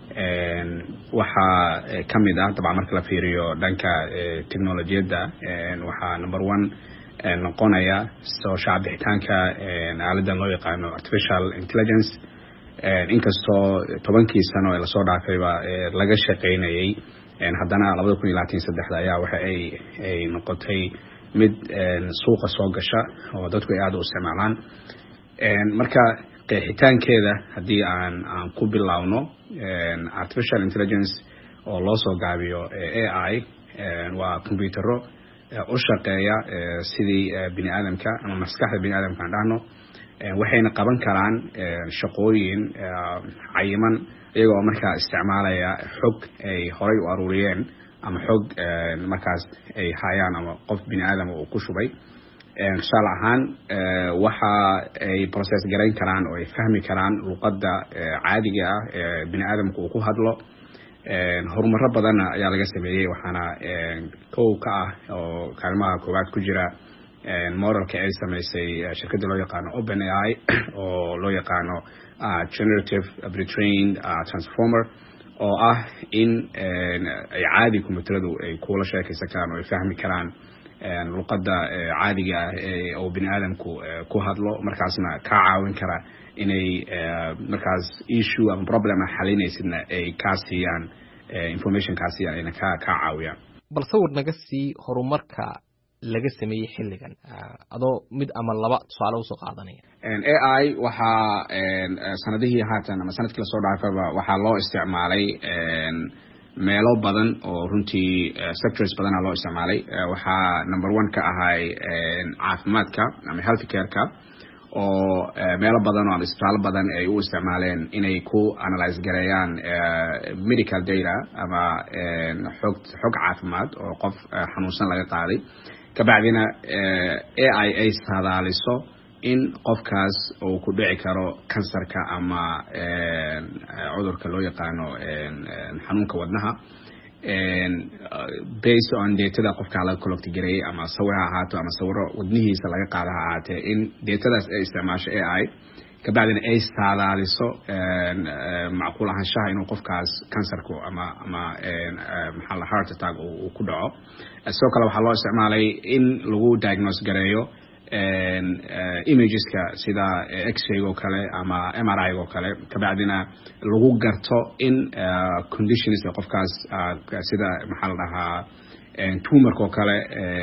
waxa kamid ah dabcan marka la fiiriyo dhanka teknolojiyadda waxa number 1 noqonaya soo shaabixitaanka aaladan loo yaqaano artificial intelligence inkastoo 10 sano ee la soo dhaafayba laga shaqeynayay haddana 2023 ayaa waxa ay noqotay mid suuqa soo gasha oo dadku ay aad u isticmaalaan marka qeexitaankeeda haddii aan ku bilowno artificial intelligence oo loo soo gaabiyo AI waa kombiyuutaro u shaqeeya sidii bini aadamka ama maskaxda bini aadamka aan dhahno waxayna qaban karaan shaqooyin cayiman iyagoo markaa isticmaalaya xog ay horay u aruuriyeen ama xog markaas ay hayaan ama qof bini aadam uu ku shubay tusaale ahaan waxa ay process garayn karaan oo ay fahmi karaan luqadda caadiga ah ee bini aadamku uu ku hadlo horumarro badan ayaa laga sameeyey waxaana kow ka ah oo kaalmaha koowaad ku jira modelka ay samaysay shirkadda loo yaqaano OpenAI oo loo yaqaano generative pre-trained transformer oo ah in ay caadi kombiyuutaradu ay kula sheekaysan karaan oo ay fahmi karaan luqadda caadiga ah oo bini aadamku ku hadlo markaasna ka caawin kara inay markaas issue ama problem xalinaysidna ay ka siiyaan information ka siiyaan ayna ka caawiyaan. bal sawir naga sii horumarka laga sameeyay xilligan adoo mid ama laba tusaale usoo qaadanaya. AI waxaa sanadihii haatan ama sanadkii lasoo dhaafayba waxaa loo isticmaalay meelo badan oo runtii sectors badana loo isticmaalay. waxaa number 1 ka ahay caafimaadka ama health care-ka oo meelo badan oo isbitaalo badan ay u isticmaaleen inay ku analyze gareeyaan medical data ama xog caafimaad oo qof xanuunsan laga qaaday kabacdina AI ay saadaaliso in qofkaas uu ku dhici karo kansarka ama cudurka loo yaqaano xanuunka wadnaha based on datada qofka laga collect gareeyay ama sawir ha ahaato ama sawiro wadnihiisa laga qaada ha ahaatee in datadaas ay isticmaasho AI kabacdina ay saadaaliso macquul ahaanshaha inuu qofkaas kansarku ama maxaa la heart attack uu ku dhaco. sidoo kale waxaa loo isticmaalay in lagu diagnose gareeyo imageska sida x-ray oo kale ama MRI oo kale kabacdina lagu garto in conditions qofkaas sida maxaa la dhahaa tumorka oo kale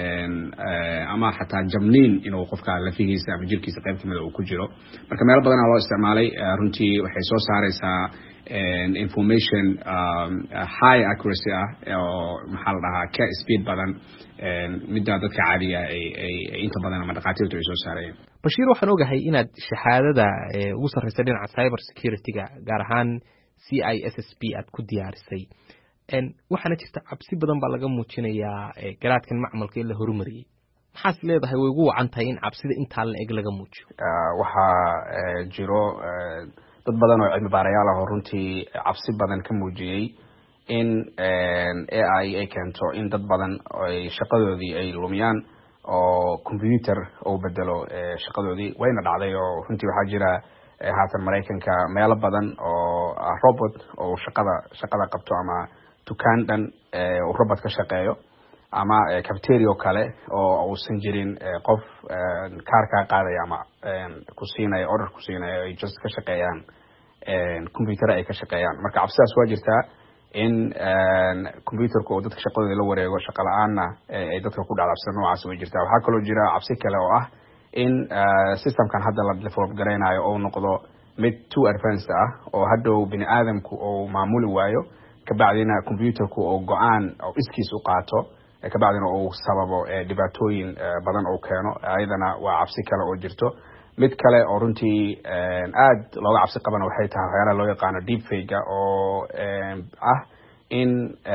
ama xataa jamniin inuu qofka lafihiisa ama jirkiisa qayb kamid uu ku jiro. marka meel badan loo isticmaalay runtii waxay soo saaraysaa information high accuracy oo maxaa la dhahaa ka speed badan midda dadka caadiga ay inta badan ama dhaqaatiirtu ay soo saarayeen. Bashiir waxaan ogahay inaad shahaadada ugu sarreysa dhinaca cyber security-ga gaar ahaan CISSP aad ku diyaarisay waxaana jirta cabsi badan baa laga muujinayaa garaadkan macmalka in la horumariyay. maxaad leedahay way ugu wacan tahay in cabsida intaa la eg laga muujiyo? waxaa jiro dad badan oo cilmi baarayaal ah oo runtii cabsi badan ka muujiyay in AI ay keento in dad badan ay shaqadoodii ay lumiyaan oo computer uu bedelo shaqadoodii. wayna dhacday oo runtii waxaa jira haatan Mareykanka meelo badan oo robot oo shaqada qabto ama dukaan dhan oo robot ka shaqeeyo ama cafeteria kale oo uusan jirin qof kaarka qaadaya ama ku siinaya order ku siinaya ay just ka shaqeeyaan computer ay ka shaqeeyaan. marka cabsidaas waa jirtaa in computerku oo dadka shaqadooda la wareego shaqo la'aanna ay dadka ku dhacabsan noocaas way jirtaa. waxaa kaloo jira cabsi kale oo ah in systemkan hadda la develop gareynayo oo noqdo mid too advanced oo hadhow bini aadamku oo maamuli waayo kabacdina computerku oo go'aan oo iskiis u qaato kabacdina uu sababo dhibaatooyin badan oo keeno. ayadana waa cabsi kale oo jirto. mid kale oo runtii aad looga cabsi qabana waxay tahay waxyaalaha loo yaqaano deepfake oo ah in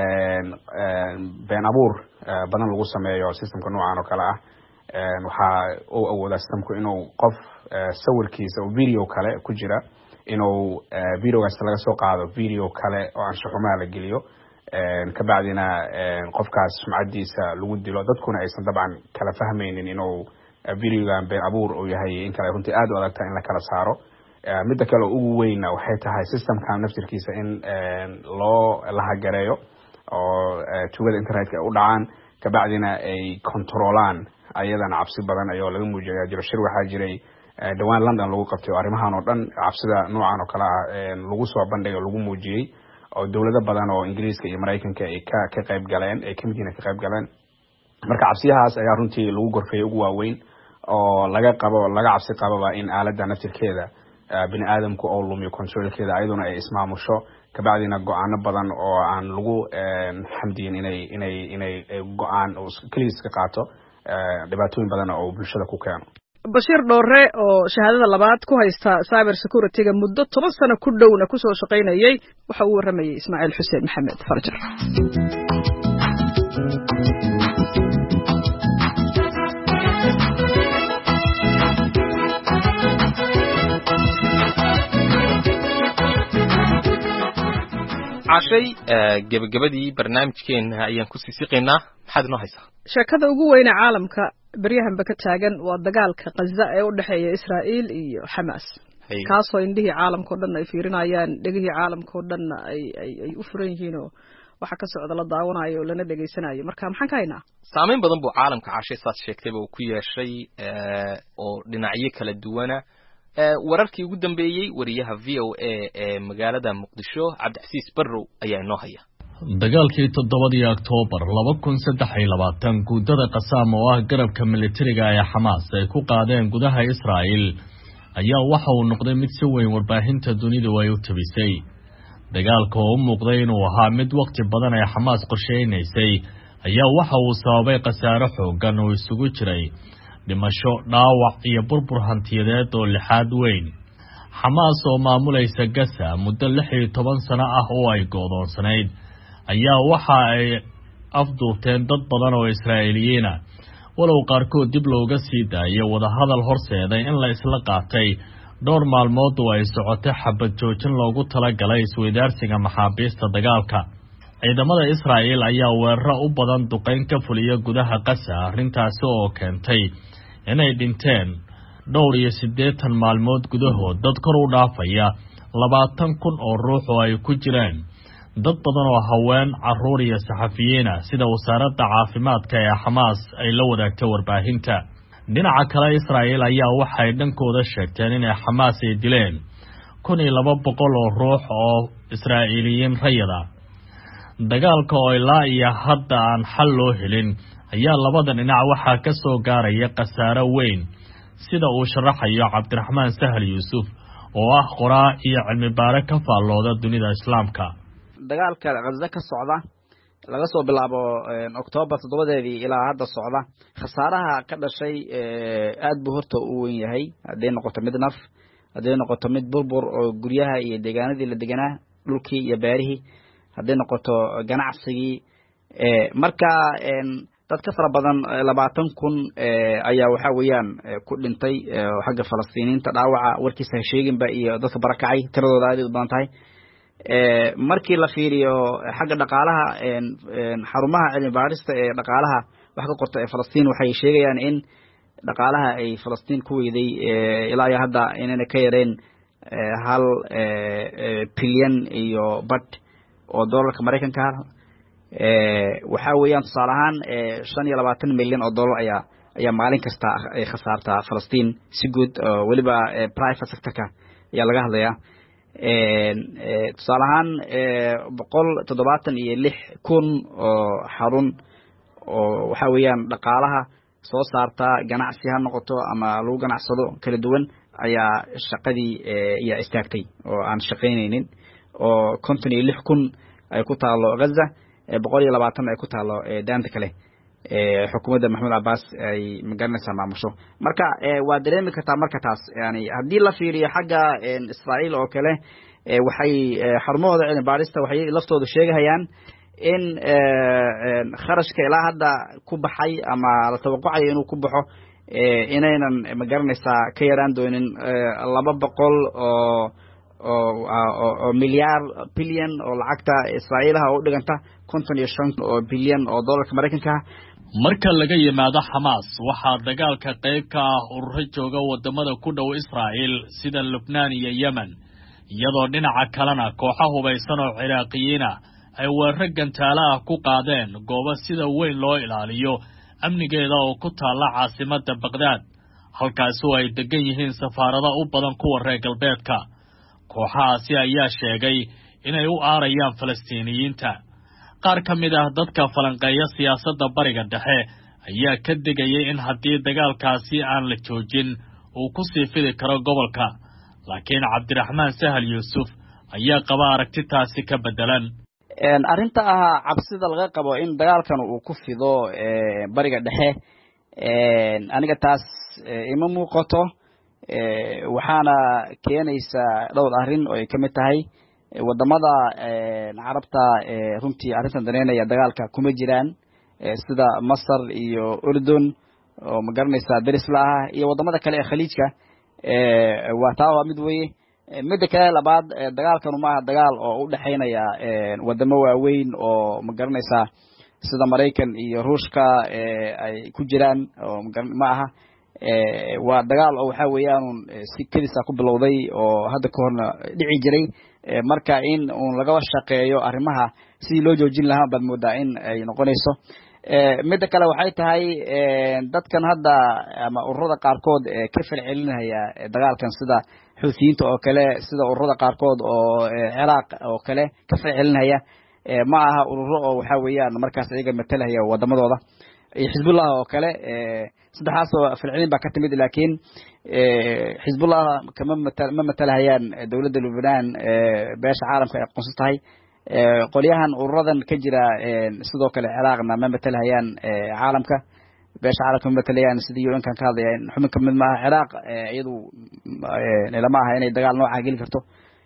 been abuur badan lagu sameeyo systemka noocan oo kale ah. waxaa uu awoodaa systemku inuu qof sawirkiisa oo video kale ku jira inuu videogaas laga soo qaado video kale oo anshaxumaa la geliyo kabacdina qofkaas sumcadiisa lagu dilo dadkuna aysan dabcan kala fahmaynin inuu videogan been abuur uu yahay in kale runtii aad u adagta in la kala saaro. midda kale ugu weyn waxay tahay systemkan naftirkiisa in loo lahagareeyo oo tugada internetka u dhacaan kabacdina ay controlaan. ayadana cabsi badan ayoo laga muujiyay jiro. shir waxaa jiray dhawaan London lagu qabtay oo arrimahan oo dhan cabsida noocan oo kale lagu soo bandhigay lagu muujiyay oo dawlado badan oo Ingiriiska iyo Mareykanka ay ka qayb galeen ay kamidina ka qayb galeen. marka cabsiyahaas ayaa runtii lagu gorfeeyay ugu waaweyn oo laga cabsi qababa in aaladda naftirkeeda bini aadamku oo lumiyo controlkeeda ayaduna ay ismaamusho kabacdina go'aano badan oo aan lagu xamdiyin inay go'aan oo kaliis ka qaato dhibaatooyin badan oo bulshada ku keeno. Bashiir Dhoore oo shahaadada labaad ku haysta cyber security-ga muddo 10 sano ku dhowna ku soo shaqaynayay waxa uu waramayay Ismaaciil Xuseen Maxamed Farjar. cashay gabagabadii barnaamijkeena ayaan ku sii siqeynaa. maxaad inoo haysaa? sheekada ugu weyn ee caalamka baryahanba ka taagan waa dagaalka Gaza ee u dhaxeeya Israa'iil iyo Xamaas. kaasoo indhihii caalamka oo dhan ay fiirinayaan dhegihii caalamka oo dhan ay u furan yihiin oo waxa ka socda la daawanayo oo lana dhegaysanayo marka maxaan ka haynaa saameyn badan buu caalamka cashay saad sheegtayba uu ku yeeshay oo dhinacyo kala duwana wararkii ugu dambeeyey wariyaha VOA ee magaalada Muqdisho Cabdicasiis Barrow ayaa inoo haya dagaalkii 7 Oktoobar 2023 guudada qasaam oo ah garabka militariga ee Xamaas ay ku qaadeen gudaha Israa'iil ayaa waxa uu noqday mid si weyn warbaahinta dunidu ay u tabisay dagaalka oo muuqday inuu ahaa mid waqti badan ay Xamaas qorsheynaysay ayaa waxa uu sababay khasaare xooggan oo isugu jiray dhimasho dhaawac iyo burbur hantiyadeed oo lixaad weyn Xamaas oo maamulaysa Gaza muddo 16 sano ah oo ay go'doonsanayd ayaa waxa ay afduubteen dad badan oo Israa'iiliyiin ah walow qaarkood dib looga sii daayay wada hadal horseeday in la isla qaatay dhowr maalmood oo ay socotay xabad joojin loogu talagalay isweydaarsiga maxaabiista dagaalka ciidamada Israa'iil ayaa weeraro u badan duqeyn ka fuliya gudaha Gaza arrintaasi oo keentay inay dhinteen dhowr iyo 80 maalmood gudahood dad kor u dhaafaya 20,000 oo ruux oo ay ku jireen dad badan oo haween carruur iyo saxafiyiin ah sida wasaaradda caafimaadka ee Xamaas ay la wadaagtay warbaahinta dhinaca kale Israa'iil ayaa waxay dhankooda sheegteen in Xamaas ay dileen 1,200 oo ruux oo Israa'iiliyiin rayid ah dagaalka oo ilaa iyo hadda aan xal loo helin ayaa labada dhinac waxaa ka soo gaaraya khasaare weyn sida uu sharaxayo Cabdiraxmaan Sahal Yuusuf oo ah qoraa iyo cilmi baare ka faallooda dunida islaamka dagaalka Gaza ka socda laga soo bilaabo Oktoobar 7 ilaa hadda socda khasaaraha ka dhashay aad buu horta u weyn yahay haday noqoto mid naf haday noqoto mid burbur oo guryaha iyo deegaanadii la deganaa dhulkii iyo beerihii haday noqoto ganacsigii marka dad ka fara badan 20,000 ayaa waxa weeyaan ku dhintay xagga Falastiiniinta dhaawaca warkiisa sheeginba iyo dadka barakacay tiradooda aad u badan tahay markii la fiiriyo xagga dhaqaalaha xarumaha cilmi baarista ee dhaqaalaha wax ka qorta ee Falastiin waxay sheegayaan in dhaqaalaha ay Falastiin ku weyday ilaa hadda inay ka yareen 1 bilyan iyo bad oo dollarka Mareykanka waxa weeyaan tusaale ahaan 25 milyan oo dollar ayaa maalin kasta ay khasaarta Falastiin si guud waliba private sector-ka ayaa laga hadlayaa tusaale ahaan 176,000 oo xarun oo waxa weeyaan dhaqaalaha soo saarta ganacsi ha noqoto ama lagu ganacsado kala duwan ayaa shaqadii iyo istaagtay oo aan shaqeyneynin oo 56,000 ay ku taalo Gaza 120 ay ku taalo daanta kale xukuumadda Maxamed Abbas ay magaranaysaa maamusho marka waa dareemi kartaa marka taas yani haddii la fiiriyo xagga Israa'iil oo kale waxay xarumahooda cilmi baarista waxay laftoodu sheegayaan in kharashka ilaa hadda ku baxay ama la tawaqucayo inuu ku baxo inaynan magaranaysaa ka yaraan doonin 200 oo milyaar bilyan oo lacagta Israa'iilaha u dhiganta 55 bilyan oo dollarka Mareykanka marka laga yimaado Xamaas waxa dagaalka qayb ka ah ururo jooga wadamada ku dhow Israa'iil sida Lebanon iyo Yemen iyadoo dhinaca kalena kooxo hubeysan oo Ciraaqiyiin ah ay weerar gantaala ah ku qaadeen goobo sida weyn loo ilaaliyo amnigeeda oo ku taala caasimadda Baghdad halkaas oo ay degan yihiin safaarada u badan kuwa reer galbeedka kooxahaasi ayaa sheegay inay u aarayaan Falastiiniyiinta qaar ka mid ah dadka falanqeeya siyaasadda bariga dhexe ayaa ka digayay in haddii dagaalkaasi aan la joojin uu ku sii fidi karo gobolka laakiin Cabdiraxmaan Sahal Yuusuf ayaa qaba aragti taasi ka bedelan arrinta cabsida laga qabo in dagaalkan uu ku fido bariga dhexe aniga taas ima muuqato waxaana keenaysa dhowr arrin oo ay ka mid tahay wadamada carabta runtii arrintan daneynaya dagaalka kuma jiraan sida Masar iyo Urdun oo magaranaysa darisla iyo wadamada kale ee khaliijka waa taa mid weeye mid kale labaad dagaalkan uma aha dagaal oo u dhaxeynaya wadamo waaweyn oo magaranaysa sida Mareykan iyo Ruushka ay ku jiraan oo ma aha waa dagaal oo waxa weeyaan si kedisa ku bilowday oo hadda ka horna dhici jiray marka in laga shaqeeyo arrimaha sidii loo joojin lahaa bad moodaa in ay noqonayso mid kale waxay tahay dadkan hadda ama ururada qaarkood ka falcelinaya dagaalkan sida xuutiyiinta oo kale sida ururada qaarkood oo Ciraaq oo kale ka falcelinaya ma aha ururo oo waxa weeyaan markaas iyaga matalaya wadamadooda xisbullah oo kale saddexaas oo falcelin ba ka timid laakiin xisbullah kama matalahayaan dawladda Lebanon beesha caalamka ay aqoonsan tahay qolyahan ururadan ka jira sidoo kale Ciraaqna ma matalahayaan caalamka beesha caalamka ma matalayaan sidii UN kan ka hadlayaan xubin kamid ma aha Ciraaq iyadu lama aha inay dagaal nooca geli karto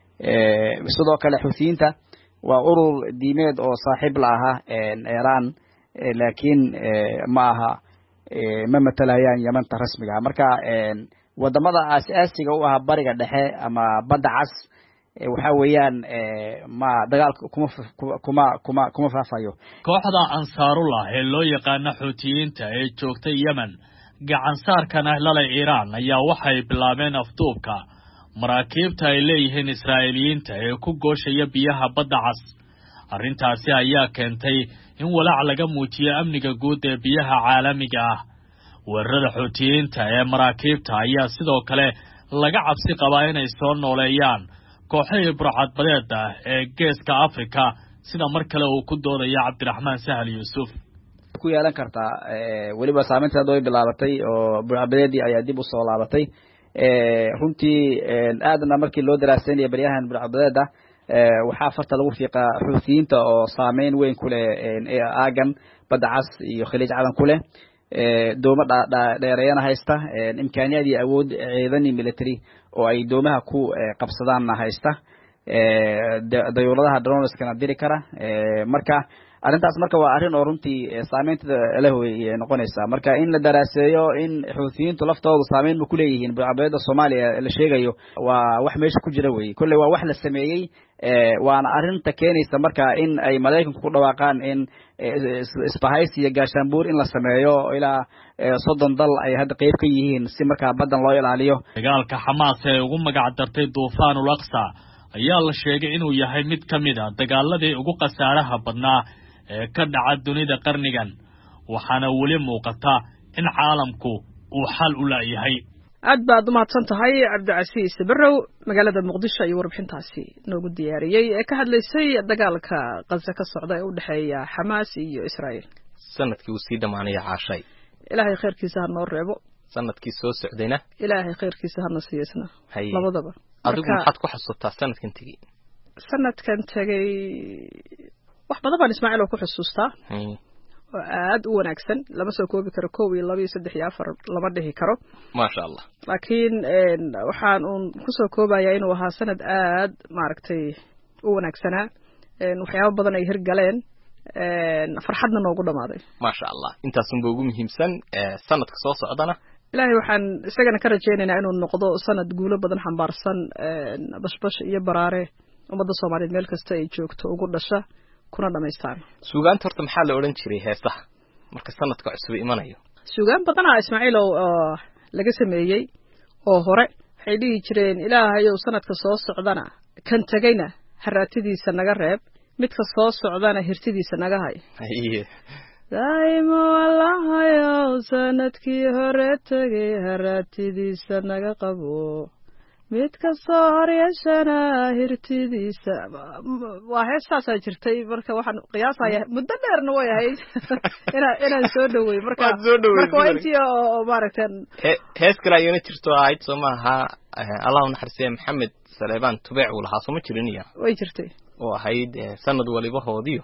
sidoo kale xuutiyiinta waa urur diimeed oo saaxiib la aha Iran laakiin ma aha ma matalayaan Yemen rasmiga marka wadamada aasiga u ah bariga dhexe ama badda cas waxa weeyaan ma dagaalka kuma faafayo kooxda Ansaarullah ee loo yaqaan xuutiyiinta ee joogtay Yemen gacan saarkan ahlada Iran ayaa waxay bilaabeen afduubka maraakiibta ay leeyihiin Israa'iiliyiinta ee ku gooshaya biyaha badda cas arrintaasi ayaa keentay in walaac laga muujiyo amniga guud ee biyaha caalamiga ah weerarada xuutiyiinta ee maraakiibta ayaa sidoo kale laga cabsi qabaa inay soo nooleeyaan kooxihii burcadbadeeda ee geeska Afrika sida mar kale uu ku doodaya Cabdiraxmaan Sahal Yuusuf ku yeelan kartaa waliba saameynta way bilaabatay oo burcadbadeedii ayaa dib u soo laabatay runtii aadna markii loo daraasaynay baryahan burcadbadeeda waxaa farta lagu fiiqaa xuutiyiinta oo saameyn weyn ku leh aagan badda cas iyo khaliij cadan ku leh doomo dheereeyana haysta imkaaniyad iyo awood ciidan military oo ay doomaha ku qabsadaan haysta dawladaha droneskana diri kara marka arrintaas marka waa arrin oo runtii saameynta leh way noqonaysaa marka in la daraaseeyo in xuutiyiintu laftoodu saameyn ma ku leeyihiin burcadbadeeda Soomaaliya la sheegayo waa wax meesha ku jira weey kulli waa wax la sameeyay waana arrinta keenaysa marka in ay Mareykanku ku dhawaaqaan in isbahaysi iyo gaashaanbuur in la sameeyo ilaa 30 dal ay hadda qayb ka yihiin si marka badan loo ilaaliyo dagaalka Xamaas ee ugu magac dartay Duufaanul Aqsa ayaa la sheegay inuu yahay mid kamid ah dagaaladii ugu qasaaraha badnaa ee ka dhaca dunida qarnigan waxaana wali muuqata in caalamku uu xal u leeyahay aad baad u mahadsan tahay Cabdicasiis Barrow magaalada Muqdisho iyo warbixintaasi noogu diyaariyay ee ka hadlaysay dagaalka Gaza ka socda ee u dhaxeeya Xamaas iyo Israa'iil sanadkii uu sii dhamaanaya caashay ilaahay khayrkiisa ha noo reebo sanadkii soo socdayna ilaahay khayrkiisa ha nasiisna labadaba adigu maxaad ku xasuustaa sanadkan tagay wax badan baan Ismaaciil oo ku xusuustaa oo aad u wanaagsan lama soo koobi karo 1 iyo 2 iyo 3 iyo 4 lama dhihi karo ma sha Allah laakiin waxaan ku soo koobayaa inuu ahaa sanad aad maaragtay u wanaagsanaa waxyaabo badan ay hirgaleen farxadna noogu dhamaaday ma sha Allah intaas un ugu muhiimsan sanadka soo socdana ilaahay waxaan isagana ka rajaynaynaa inuu noqdo sanad guulo badan xambaarsan bashbash iyo baraare ummadda Soomaaliyeed meel kasta ay joogto ugu dhasha kuna dhameystaan suugaanta horta maxaa la oran jiray heesaha marka sanadka cusub imanayo suugaan badan Ismaaciil oo laga sameeyay oo hore waxay dhihi jireen ilaahay oo sanadka soo socdana kan tagayna haraatidiisa naga reeb midka soo socdana hirtidiisa naga hay daimo allahayo sanadkii hore tagay haraatidiisa naga qabo midka soo horyashana hirtidiisa waa heestaas jirtay marka waxaan qiyaasayaa muddo dheerna way ahayd inaan soo dhaweey marka waa intii oo maaragtan hees kale ayana jirto ahayd Soomaha Allahu naxariisto Maxamed Saleebaan Tubeec uu lahaa soo ma jiriniya way jirtay oo ahayd sanad waliba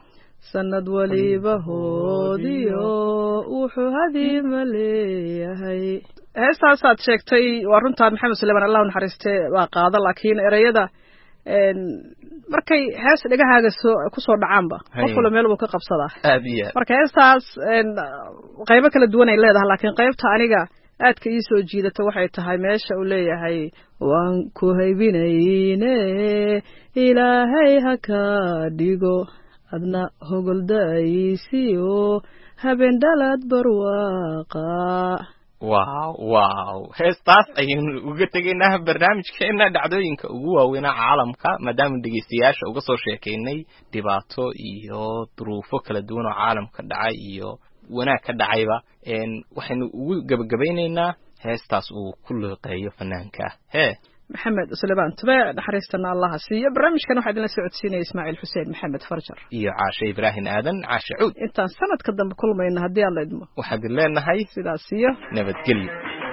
hoodiyo wuxuu hadii maleeyahay heestaasaad sheegtay waa runtaa Maxamed Saleebaan Allahu naxariiste waa qaada laakiin erayada markay hees dhagahaaga ku soo dhacaanba qof wala meel uu ka qabsadaa aadiya marka heestaas qaybo kala duwan ay leedahay laakiin qaybta aniga aadka ii soo jiidata waxay tahay meesha uu leeyahay waan ku haybinayne ilaahay ha ka dhigo adna hogoldaysiyo habeen dhalad barwaaqa wow heestaas ayaynu uga tegaynaa barnaamijkeena dhacdooyinka ugu waaweynaa caalamka maadaama dhegeystayaasha uga soo sheekaynay dhibaato iyo duruufo kala duwan oo caalamka dhacay iyo wanaag ka dhacayba waxaynu ugu gabagabaynaynaa heestaas uu ku luuqeeyo fanaanka maxamed suleymaan tube naxariistana allaha siiyo barnaamijkan waxaa idinla socodsiinaya ismaaciil xuseen maxamed farjar iyo caashe ibraahin aadan caashe cuud intaan sanadka dambe kulmayna haddii alla idmo waxaad leenahay sidaas iyo nabadgelyo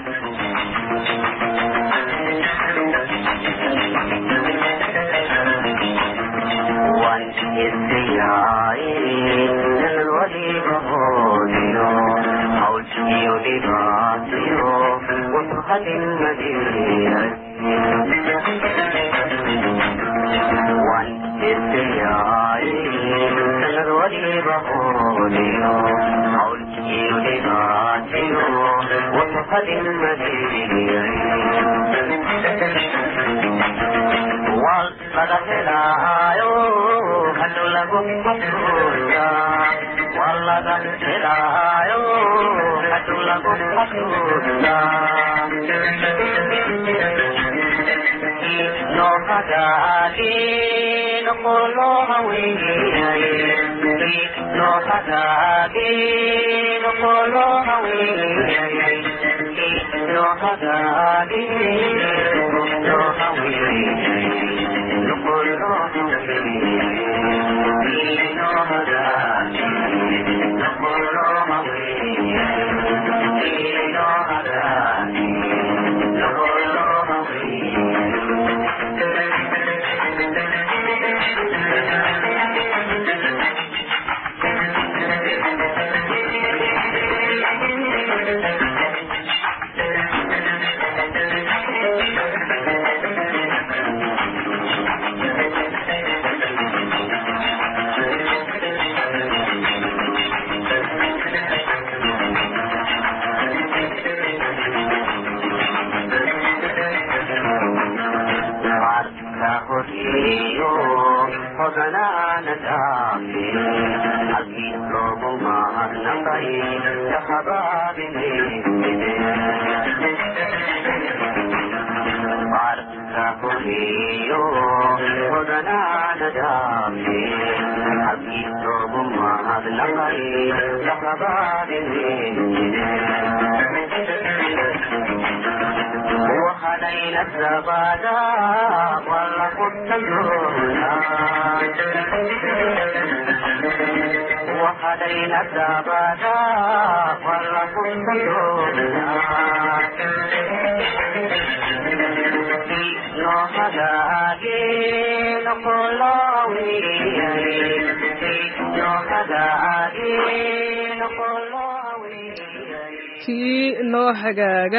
kii noo hagaaga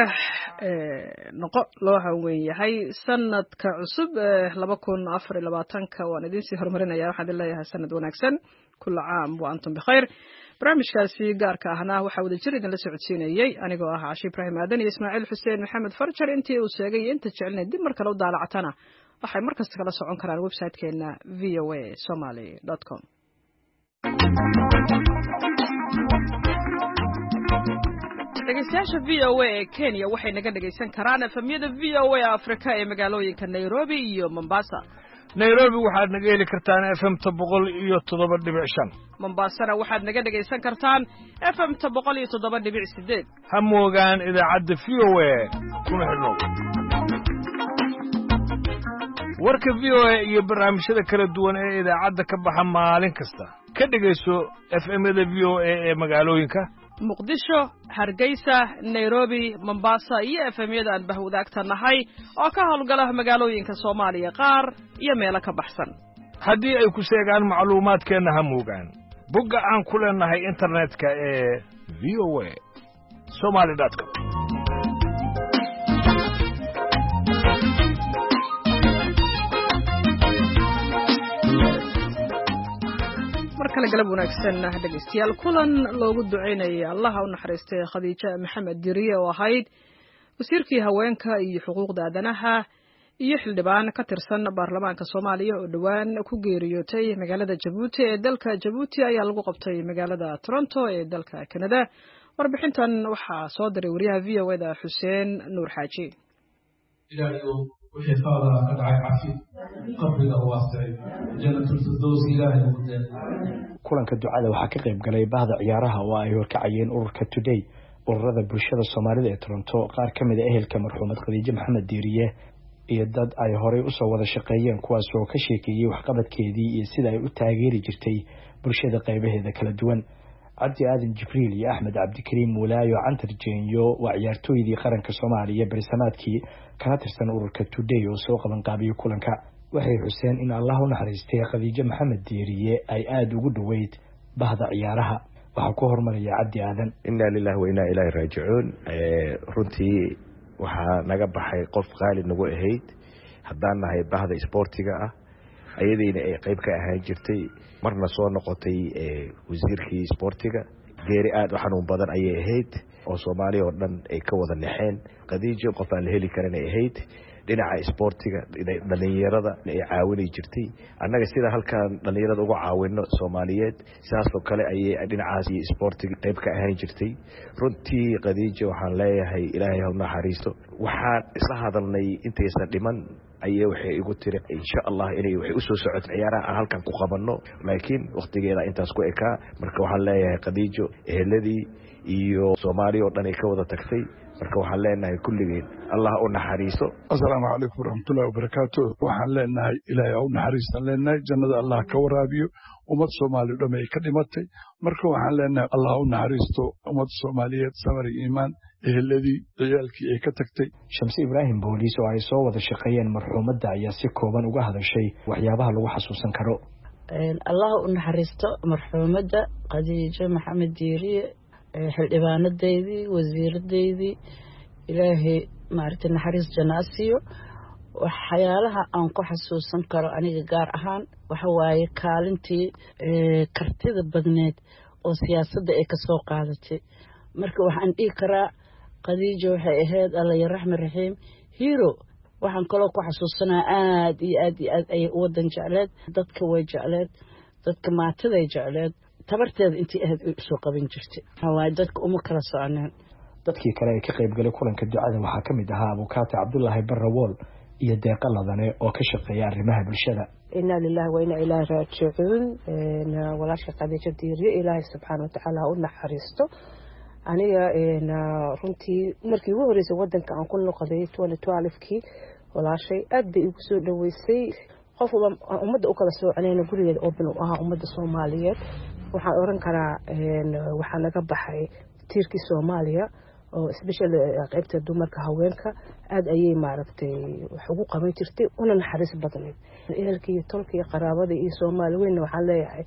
noqo loo haweyn yahay sanadka cusub 2024 waan idin sii horumarinaya waxaan idin leeyahay sanad wanaagsan kulla caam wa antum bikhayr barnaamijkaasi gaarka ahna waxaa wada jir idinla socodsiinayay anigoo ah Caashi Ibrahim Aadan iyo Ismaaciil Xuseen Maxamed Farjar intii uu sheegay inta jecelnay dib mar kale u daalacatana waxay markasta kala socon karaan website-keena voasomali.com dhegeystayaasha VOA ee Kenya waxay naga dhegeysan karaan efemyada VOA Afrika ee magaalooyinka Nairobi iyo Mombasa. Nairobi waxaad naga heli kartaan FM-ta 107.5. Mombasana waxaad naga dhegeysan kartaan FM-ta 107.8. Ha moogaan idaacadda VOA kuna xidhnow. warka VOA iyo barnaamijyada kala duwan ee idaacadda ka baxa maalin kasta ka dhegeyso FM-da VOA ee magaalooyinka Muqdisho, Hargeysa, Nairobi, Mombasa iyo FM-yada aan bahwadaagta nahay oo ka howlgala magaalooyinka Soomaaliya qaar iyo meelo ka baxsan. haddii ay ku sheegaan macluumaadkeena ha moogaan bogga aan ku leenahay internetka ee voasomali.com markale galab wanaagsan dhegeystayaal kulan loogu duceynayay allaha u naxariistay Khadiija Maxamed Diriye oo ahayd wasiirkii haweenka iyo xuquuqda aadanaha iyo xildhibaan ka tirsan baarlamaanka Soomaaliya oo dhawaan ku geeriyootay magaalada Jabuuti ee dalka Jabuuti ayaa lagu qabtay magaalada Toronto ee dalka Canada warbixintan waxaa soo diray wariyaha v o da xuseen nuur xaaji. wixii qaada ka dhacay cafi qabriga waasay jannatul firdaws ilaahay ugu deen. kulanka ducada waxaa ka qayb galay bahda ciyaaraha oo ay horkacayeen ururka Today, ururada bulshada Soomaalida ee Toronto, qaar ka mid ah ehelka marxuumad Khadiija Maxamed Diiriye iyo dad ay horey u soo wada shaqeeyeen kuwaas oo ka sheekeeyay waxqabadkeedii iyo sida ay u taageeri jirtay bulshada qaybaheeda kala duwan. Cabdi Aadan Jibriil iyo Axmed Cabdikariim Mulaayo Cantar Jeenyo waa ciyaartooydii qaranka Soomaaliya barisamaadkii kana tirsan ururka Today oo soo qaban qaabiyay kulanka. waxay xuseen in Allah u naxariistay Khadiija Maxamed Diiriye ay aad ugu dhaweyd bahda ciyaaraha. waxaa ku hormaraya Cabdi Aadan. inna lillahi wa inna ilayhi raaji'uun. runtii waxaa naga baxay qof qaali nagu ahayd haddaan nahay bahda isboortiga ah, ayadiina ay qayb ka ahaan jirtay, marna soo noqotay wasiirkii isboortiga. geeri aad u xanuun badan ayay ahayd oo Soomaaliya oo dhan ay ka wada naxeen. Khadiija qof aan la heli karin ay ahayd. dhinaca isboortiga dhalinyarada ay caawinay jirtay, annaga sida halkan dhalinyarada uga caawino Soomaaliyeed sidaas oo kale ayay dhinacaas isboortiga qayb ka ahaan jirtay. runtii Khadiija waxaan leeyahay Ilaahay ha u naxariisto. waxaan isla hadalnay intaysan dhiman ayay waxay igu tiri insha Allah inay waxay u soo socoto ciyaaraha aan halkan ku qabanno, laakiin waqtigeeda intaas ku ekaa. marka waxaan leeyahay Khadiijo eheladii iyo Soomaaliya oo dhan ay ka wada tagtay, marka waxaan leenahay kulligeen Allah u naxariiso. assalaamu calaykum waraxmatullaahi wabarakaatuh. waxaan leenahay Ilaahay ha u naxariistan leenahay, jannada Allah ka waraabiyo. ummad Soomaaliya dhamay ka dhimatay, marka waxaan leenahay Allah u naxariisto ummad Soomaaliyeed samir iyo iimaan eheladii ciyaalkii ay ka tagtay. Shamsi Ibrahim Booliis oo ay soo wada shaqeeyeen marxuumadda ayaa si kooban uga hadashay waxyaabaha lagu xasuusan karo. Allah u naxariisto marxuumadda Khadiija Maxamed Diiriye, xildhibaanadeedii, wasiiradeedii, ilaahay maaragtay naxariis janaasiyo. waxyaalaha aan ku xasuusan karo aniga gaar ahaan waxa waaye kaalintii kartida badneed oo siyaasadda ay ka soo qaadatay. marka waxaan dhihi karaa Khadiija waxay ahayd Allah ya raxmaan raxiim hero. waxaan kaloo ku xasuusanaa aad iyo aad iyo aad ay wadan jecleed, dadka way jecleed, dadka maataday jecleed, tabarteeda intii aad u soo qaban jirtay. waxa dadka uma kala soconeen. dadkii kale ee ka qayb galay kulanka ducada waxaa ka mid ahaa Abukaati Cabdullaahi Barrawool iyo Deeqa Ladane oo ka shaqeeya arrimaha bulshada. inna lillahi wa inna ilayhi raaji'uun. walaasha Khadiija Diiriye Ilaahay subxaanahu wa ta'aala u naxariisto. aniga runtii markii ugu horeysay wadanka aan ku noqday 2012kii walaashay aad bay igu soo dhaweysay. qof ummadda u kala soocanayna gurigeeda oo bil u ahaa ummadda Soomaaliyeed. waxaan oran karaa waxaa naga baxay tiirkii Soomaaliya oo especially qaybta dumarka haweenka aad ayay maaragtay wax ugu qaban jirtay una naxariis badneed. ehelkii tolkii qaraabada iyo Soomaali weyn waxaan leeyahay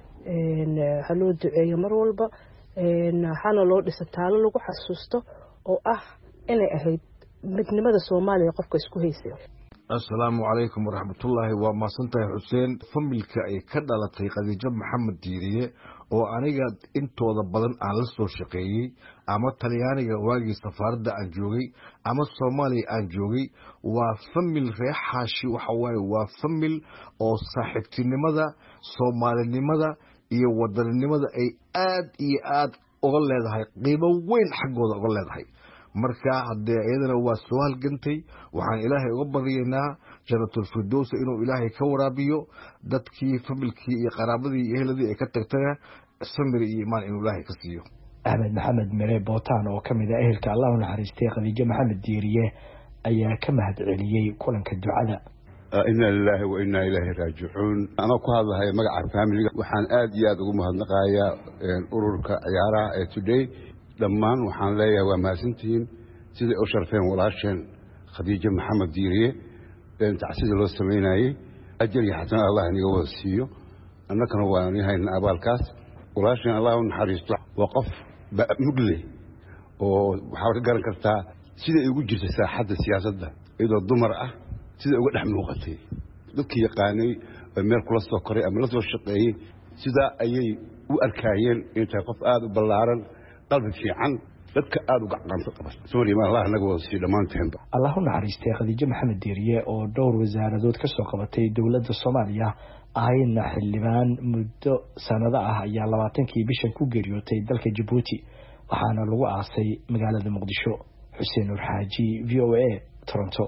ha loo duceeyo mar walba. waxaana loo dhisa taalo lagu xasuusto oo ah inay ahayd midnimada Soomaaliya qofka isku haysay. assalaamu calaykum waraxmatullaahi. waa maasantahay Xuseen. familka ay ka dhalatay Khadiija Maxamed Diiriye oo aniga intooda badan aan la soo shaqeeyey, ama Talyaaniga waagii safaaradda aan joogay, ama Soomaaliya aan joogay, waa famil reer xaashi. waxa waaye waa famil oo saaxiibtinimada, Soomaalinimada iyo wadaninimada ay aad iyo aad uga leedahay, qiimo weyn xaggooda uga leedahay. marka haddee iyadana waa soo halgantay. waxaan Ilaahay uga baryaynaa jannatul firdaws inuu Ilaahay ka waraabiyo, dadkii familkii iyo qaraabadii iyo eheladii ay ka tagtana samir iyo iimaan inuu Ilaahay ka siiyo. Axmed Maxamed Mere Bootaan oo ka mid ah ehelka Allah u naxariistay Khadiija Maxamed Diiriye ayaa ka mahad celiyay kulanka ducada. inna lillahi wa inna ilayhi raaji'uun. ana ku hadlahay magaca family waxaan aad iyo aad ugu mahadnaqayaa ururka ciyaaraha ee Today. dhammaan waxaan leeyahay waa mahadsantihiin sidii u sharfeen walaasheen Khadiija Maxamed Diiriye tacsida loo sameynayay. ajir iyo xasan Allah iniga wada siiyo, annagana waan yahayn abaalkaas. walaasheen Allah u naxariisto waa qof mugle oo waxaa ka garan kartaa sida ay ugu jirtay saaxadda siyaasadda iyadoo dumar ah, sida uga dhex muuqatay dadkii yaqaanay meel kula soo koray ama la soo shaqeeyey, sida ayay u arkaayeen inta qof aad u ballaaran, qalbi fiican, dadka aad uga aqoonta qaba. Soomaaliya Allah naga wada sii dhamaanteynba. Allah u naxariistay Khadiija Maxamed Diiriye oo dhowr wasaaradood ka soo qabatay dawladda Soomaaliya ayna xildhibaan muddo sanado ah ayaa 20kii bishan ku geeriyootay dalka Djibouti. waxaana lagu aasay magaalada muqdisho. xuseen nur xaaji, VOA, Toronto.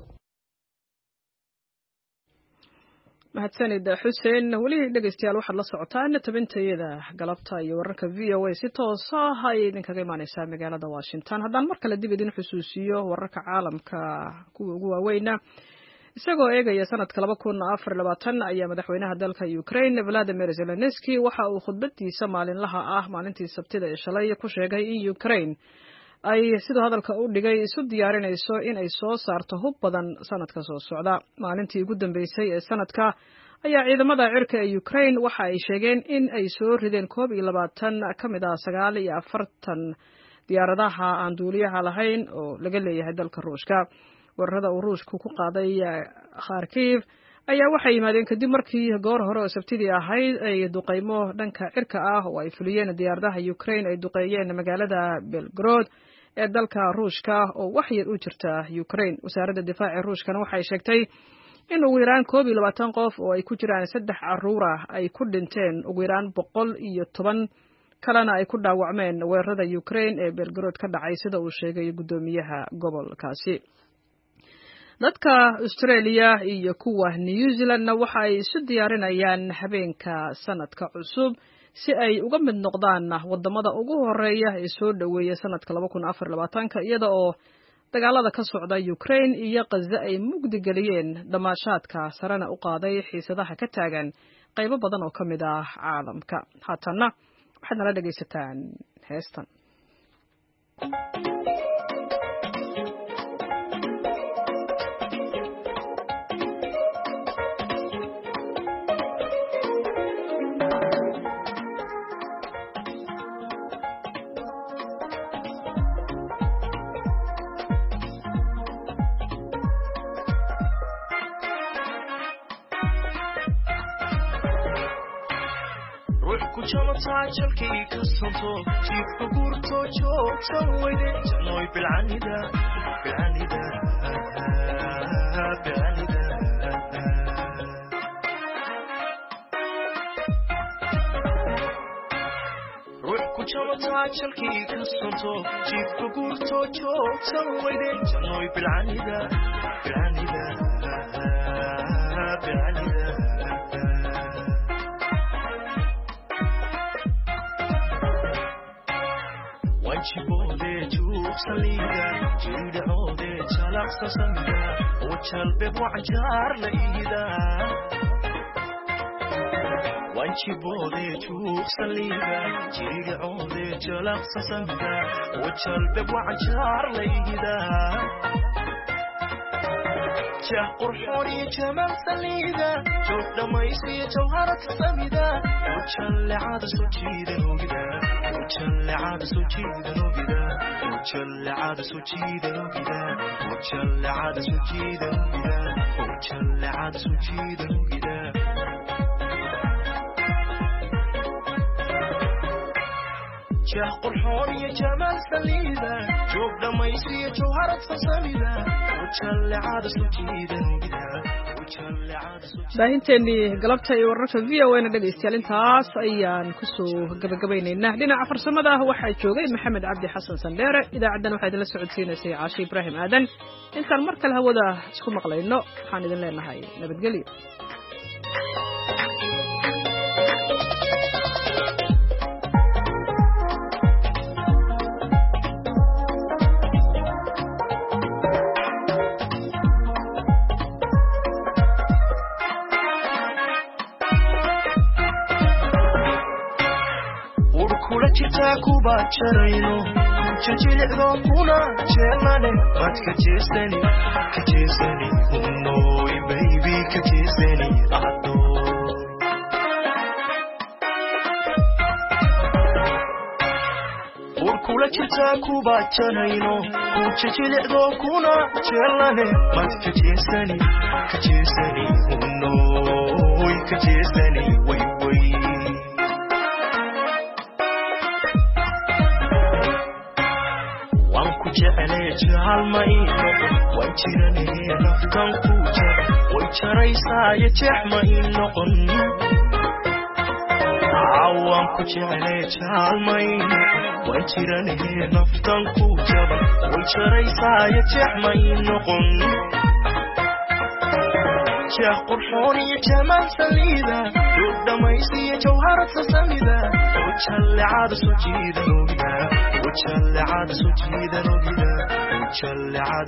mahadsanid xuseen. weli dhegeystayaal waxaad la socotaan tabintayada galabta iyo wararka VOA si toos ah ay idinkaga imaaneysaa magaalada Washington. haddaan mar kale dib idin xusuusiyo wararka caalamka kuwa ugu waaweyna isagoo eegaya sanadka 2024 ayaa madaxweynaha dalka Ukraine Vladimir Zelensky waxa uu khudbadiisa maalinlaha ah maalintii Sabtida ee shalay ku sheegay in Ukraine ay sidoo hadalka u dhigay isu diyaarinayso in ay soo saarto hub badan sanadka soo socda. maalintii ugu dambeysay ee sanadka ayaa ciidamada cirka ee Ukraine waxa ay sheegeen in ay soo rideen 22 kamid ah 49 diyaaradaha aan duuliyaha lahayn oo laga leeyahay dalka Ruushka. weerarada uu Ruushku ku qaaday Kharkiv ayaa waxay yimaadeen kadib markii goor hore oo Sabtidii ahayd ay duqeymo dhanka cirka ah oo ay fuliyeen diyaaradaha Ukraine ay duqeeyeen magaalada Belgorod ee dalka Ruushka oo wax yar u jirta Ukraine. wasaaradda difaaca Ruushkana waxay sheegtay in ugu yaraan 22 qof oo ay ku jiraan 3 caruur ah ay ku dhinteen, ugu yaraan 110 kalena ay ku dhaawacmeen weerarada Ukraine ee Belgorod ka dhacay sida uu sheegay gudoomiyaha gobolkaasi. dadka Australia iyo kuwa New Zealand waxa ay isu diyaarinayaan habeenka sanadka cusub si ay uga mid noqdaan wadamada ugu horeeya ee soo dhaweeya sanadka 2024 iyada oo dagaalada ka socda Ukraine iyo Gaza ay mugdi galiyeen dhamaashaadka sarana u qaaday xiisadaha ka taagan qaybo badan oo kamid ah caalamka. haatana waxaad nala dhageysataan heestan. jalkii ka santo jiifka guurto joogta weyde janooy bilcanida ruux ku jamataa jalkii ka santo jiifka guurto joogta weyde janooy bilcanida wanjibode juuqsaliga jiridhoode jalaqsa samida oo jalbe wacanjaar la iida wanjibode juuqsaliga jiridhoode jalaqsa samida oo jalbe wacanjaar la iida jah qurxooni jamal salida joog dhamaysi jawharad samida oo jallecada soo jiidan ogida وجلعاد سجيدا وبدا وجلعاد سجيدا وبدا وجلعاد سجيدا وبدا وجلعاد سجيدا وبدا جاه قرحون يا جمال سليدا جوب دميسي جوهرة فسميدا وجلعاد سجيدا وبدا baahinteennii galabta iyo wararka VOA na dhegaystayaal intaas ayaan kusoo gabagabaynaynaa. dhinaca farsamada waxaa joogay Maxamed Cabdi Xasan Sandheere. idaacaddan waxaa idinla socodsiinaysay Caashi Ibraahim Aadan. intaan mar kale hawada isku maqlayno waxaan idin leenahay nabadgelyo. kuba jarayno jajilcdo kuna jeelane bad ka jeesani unoy baby ka jeesani ado urkula jirta kuba jarayno jajilcdo kuna jeelane bad ka jeesani unoy ka jeesani way jecele jahal ma ino way jirane nafkan ku jira way jaraysaa jeex ma inoqon عوام كجعلي جالمين وانجرانه نفتن كوجبا ويشريسا يجحمين نقن شيخ قرحوني جمال سليدا دود ميسي جوهرة سميدا وجهل عاد سجيدا نوغدا وجهل عاد سجيدا نوغدا وجهل عاد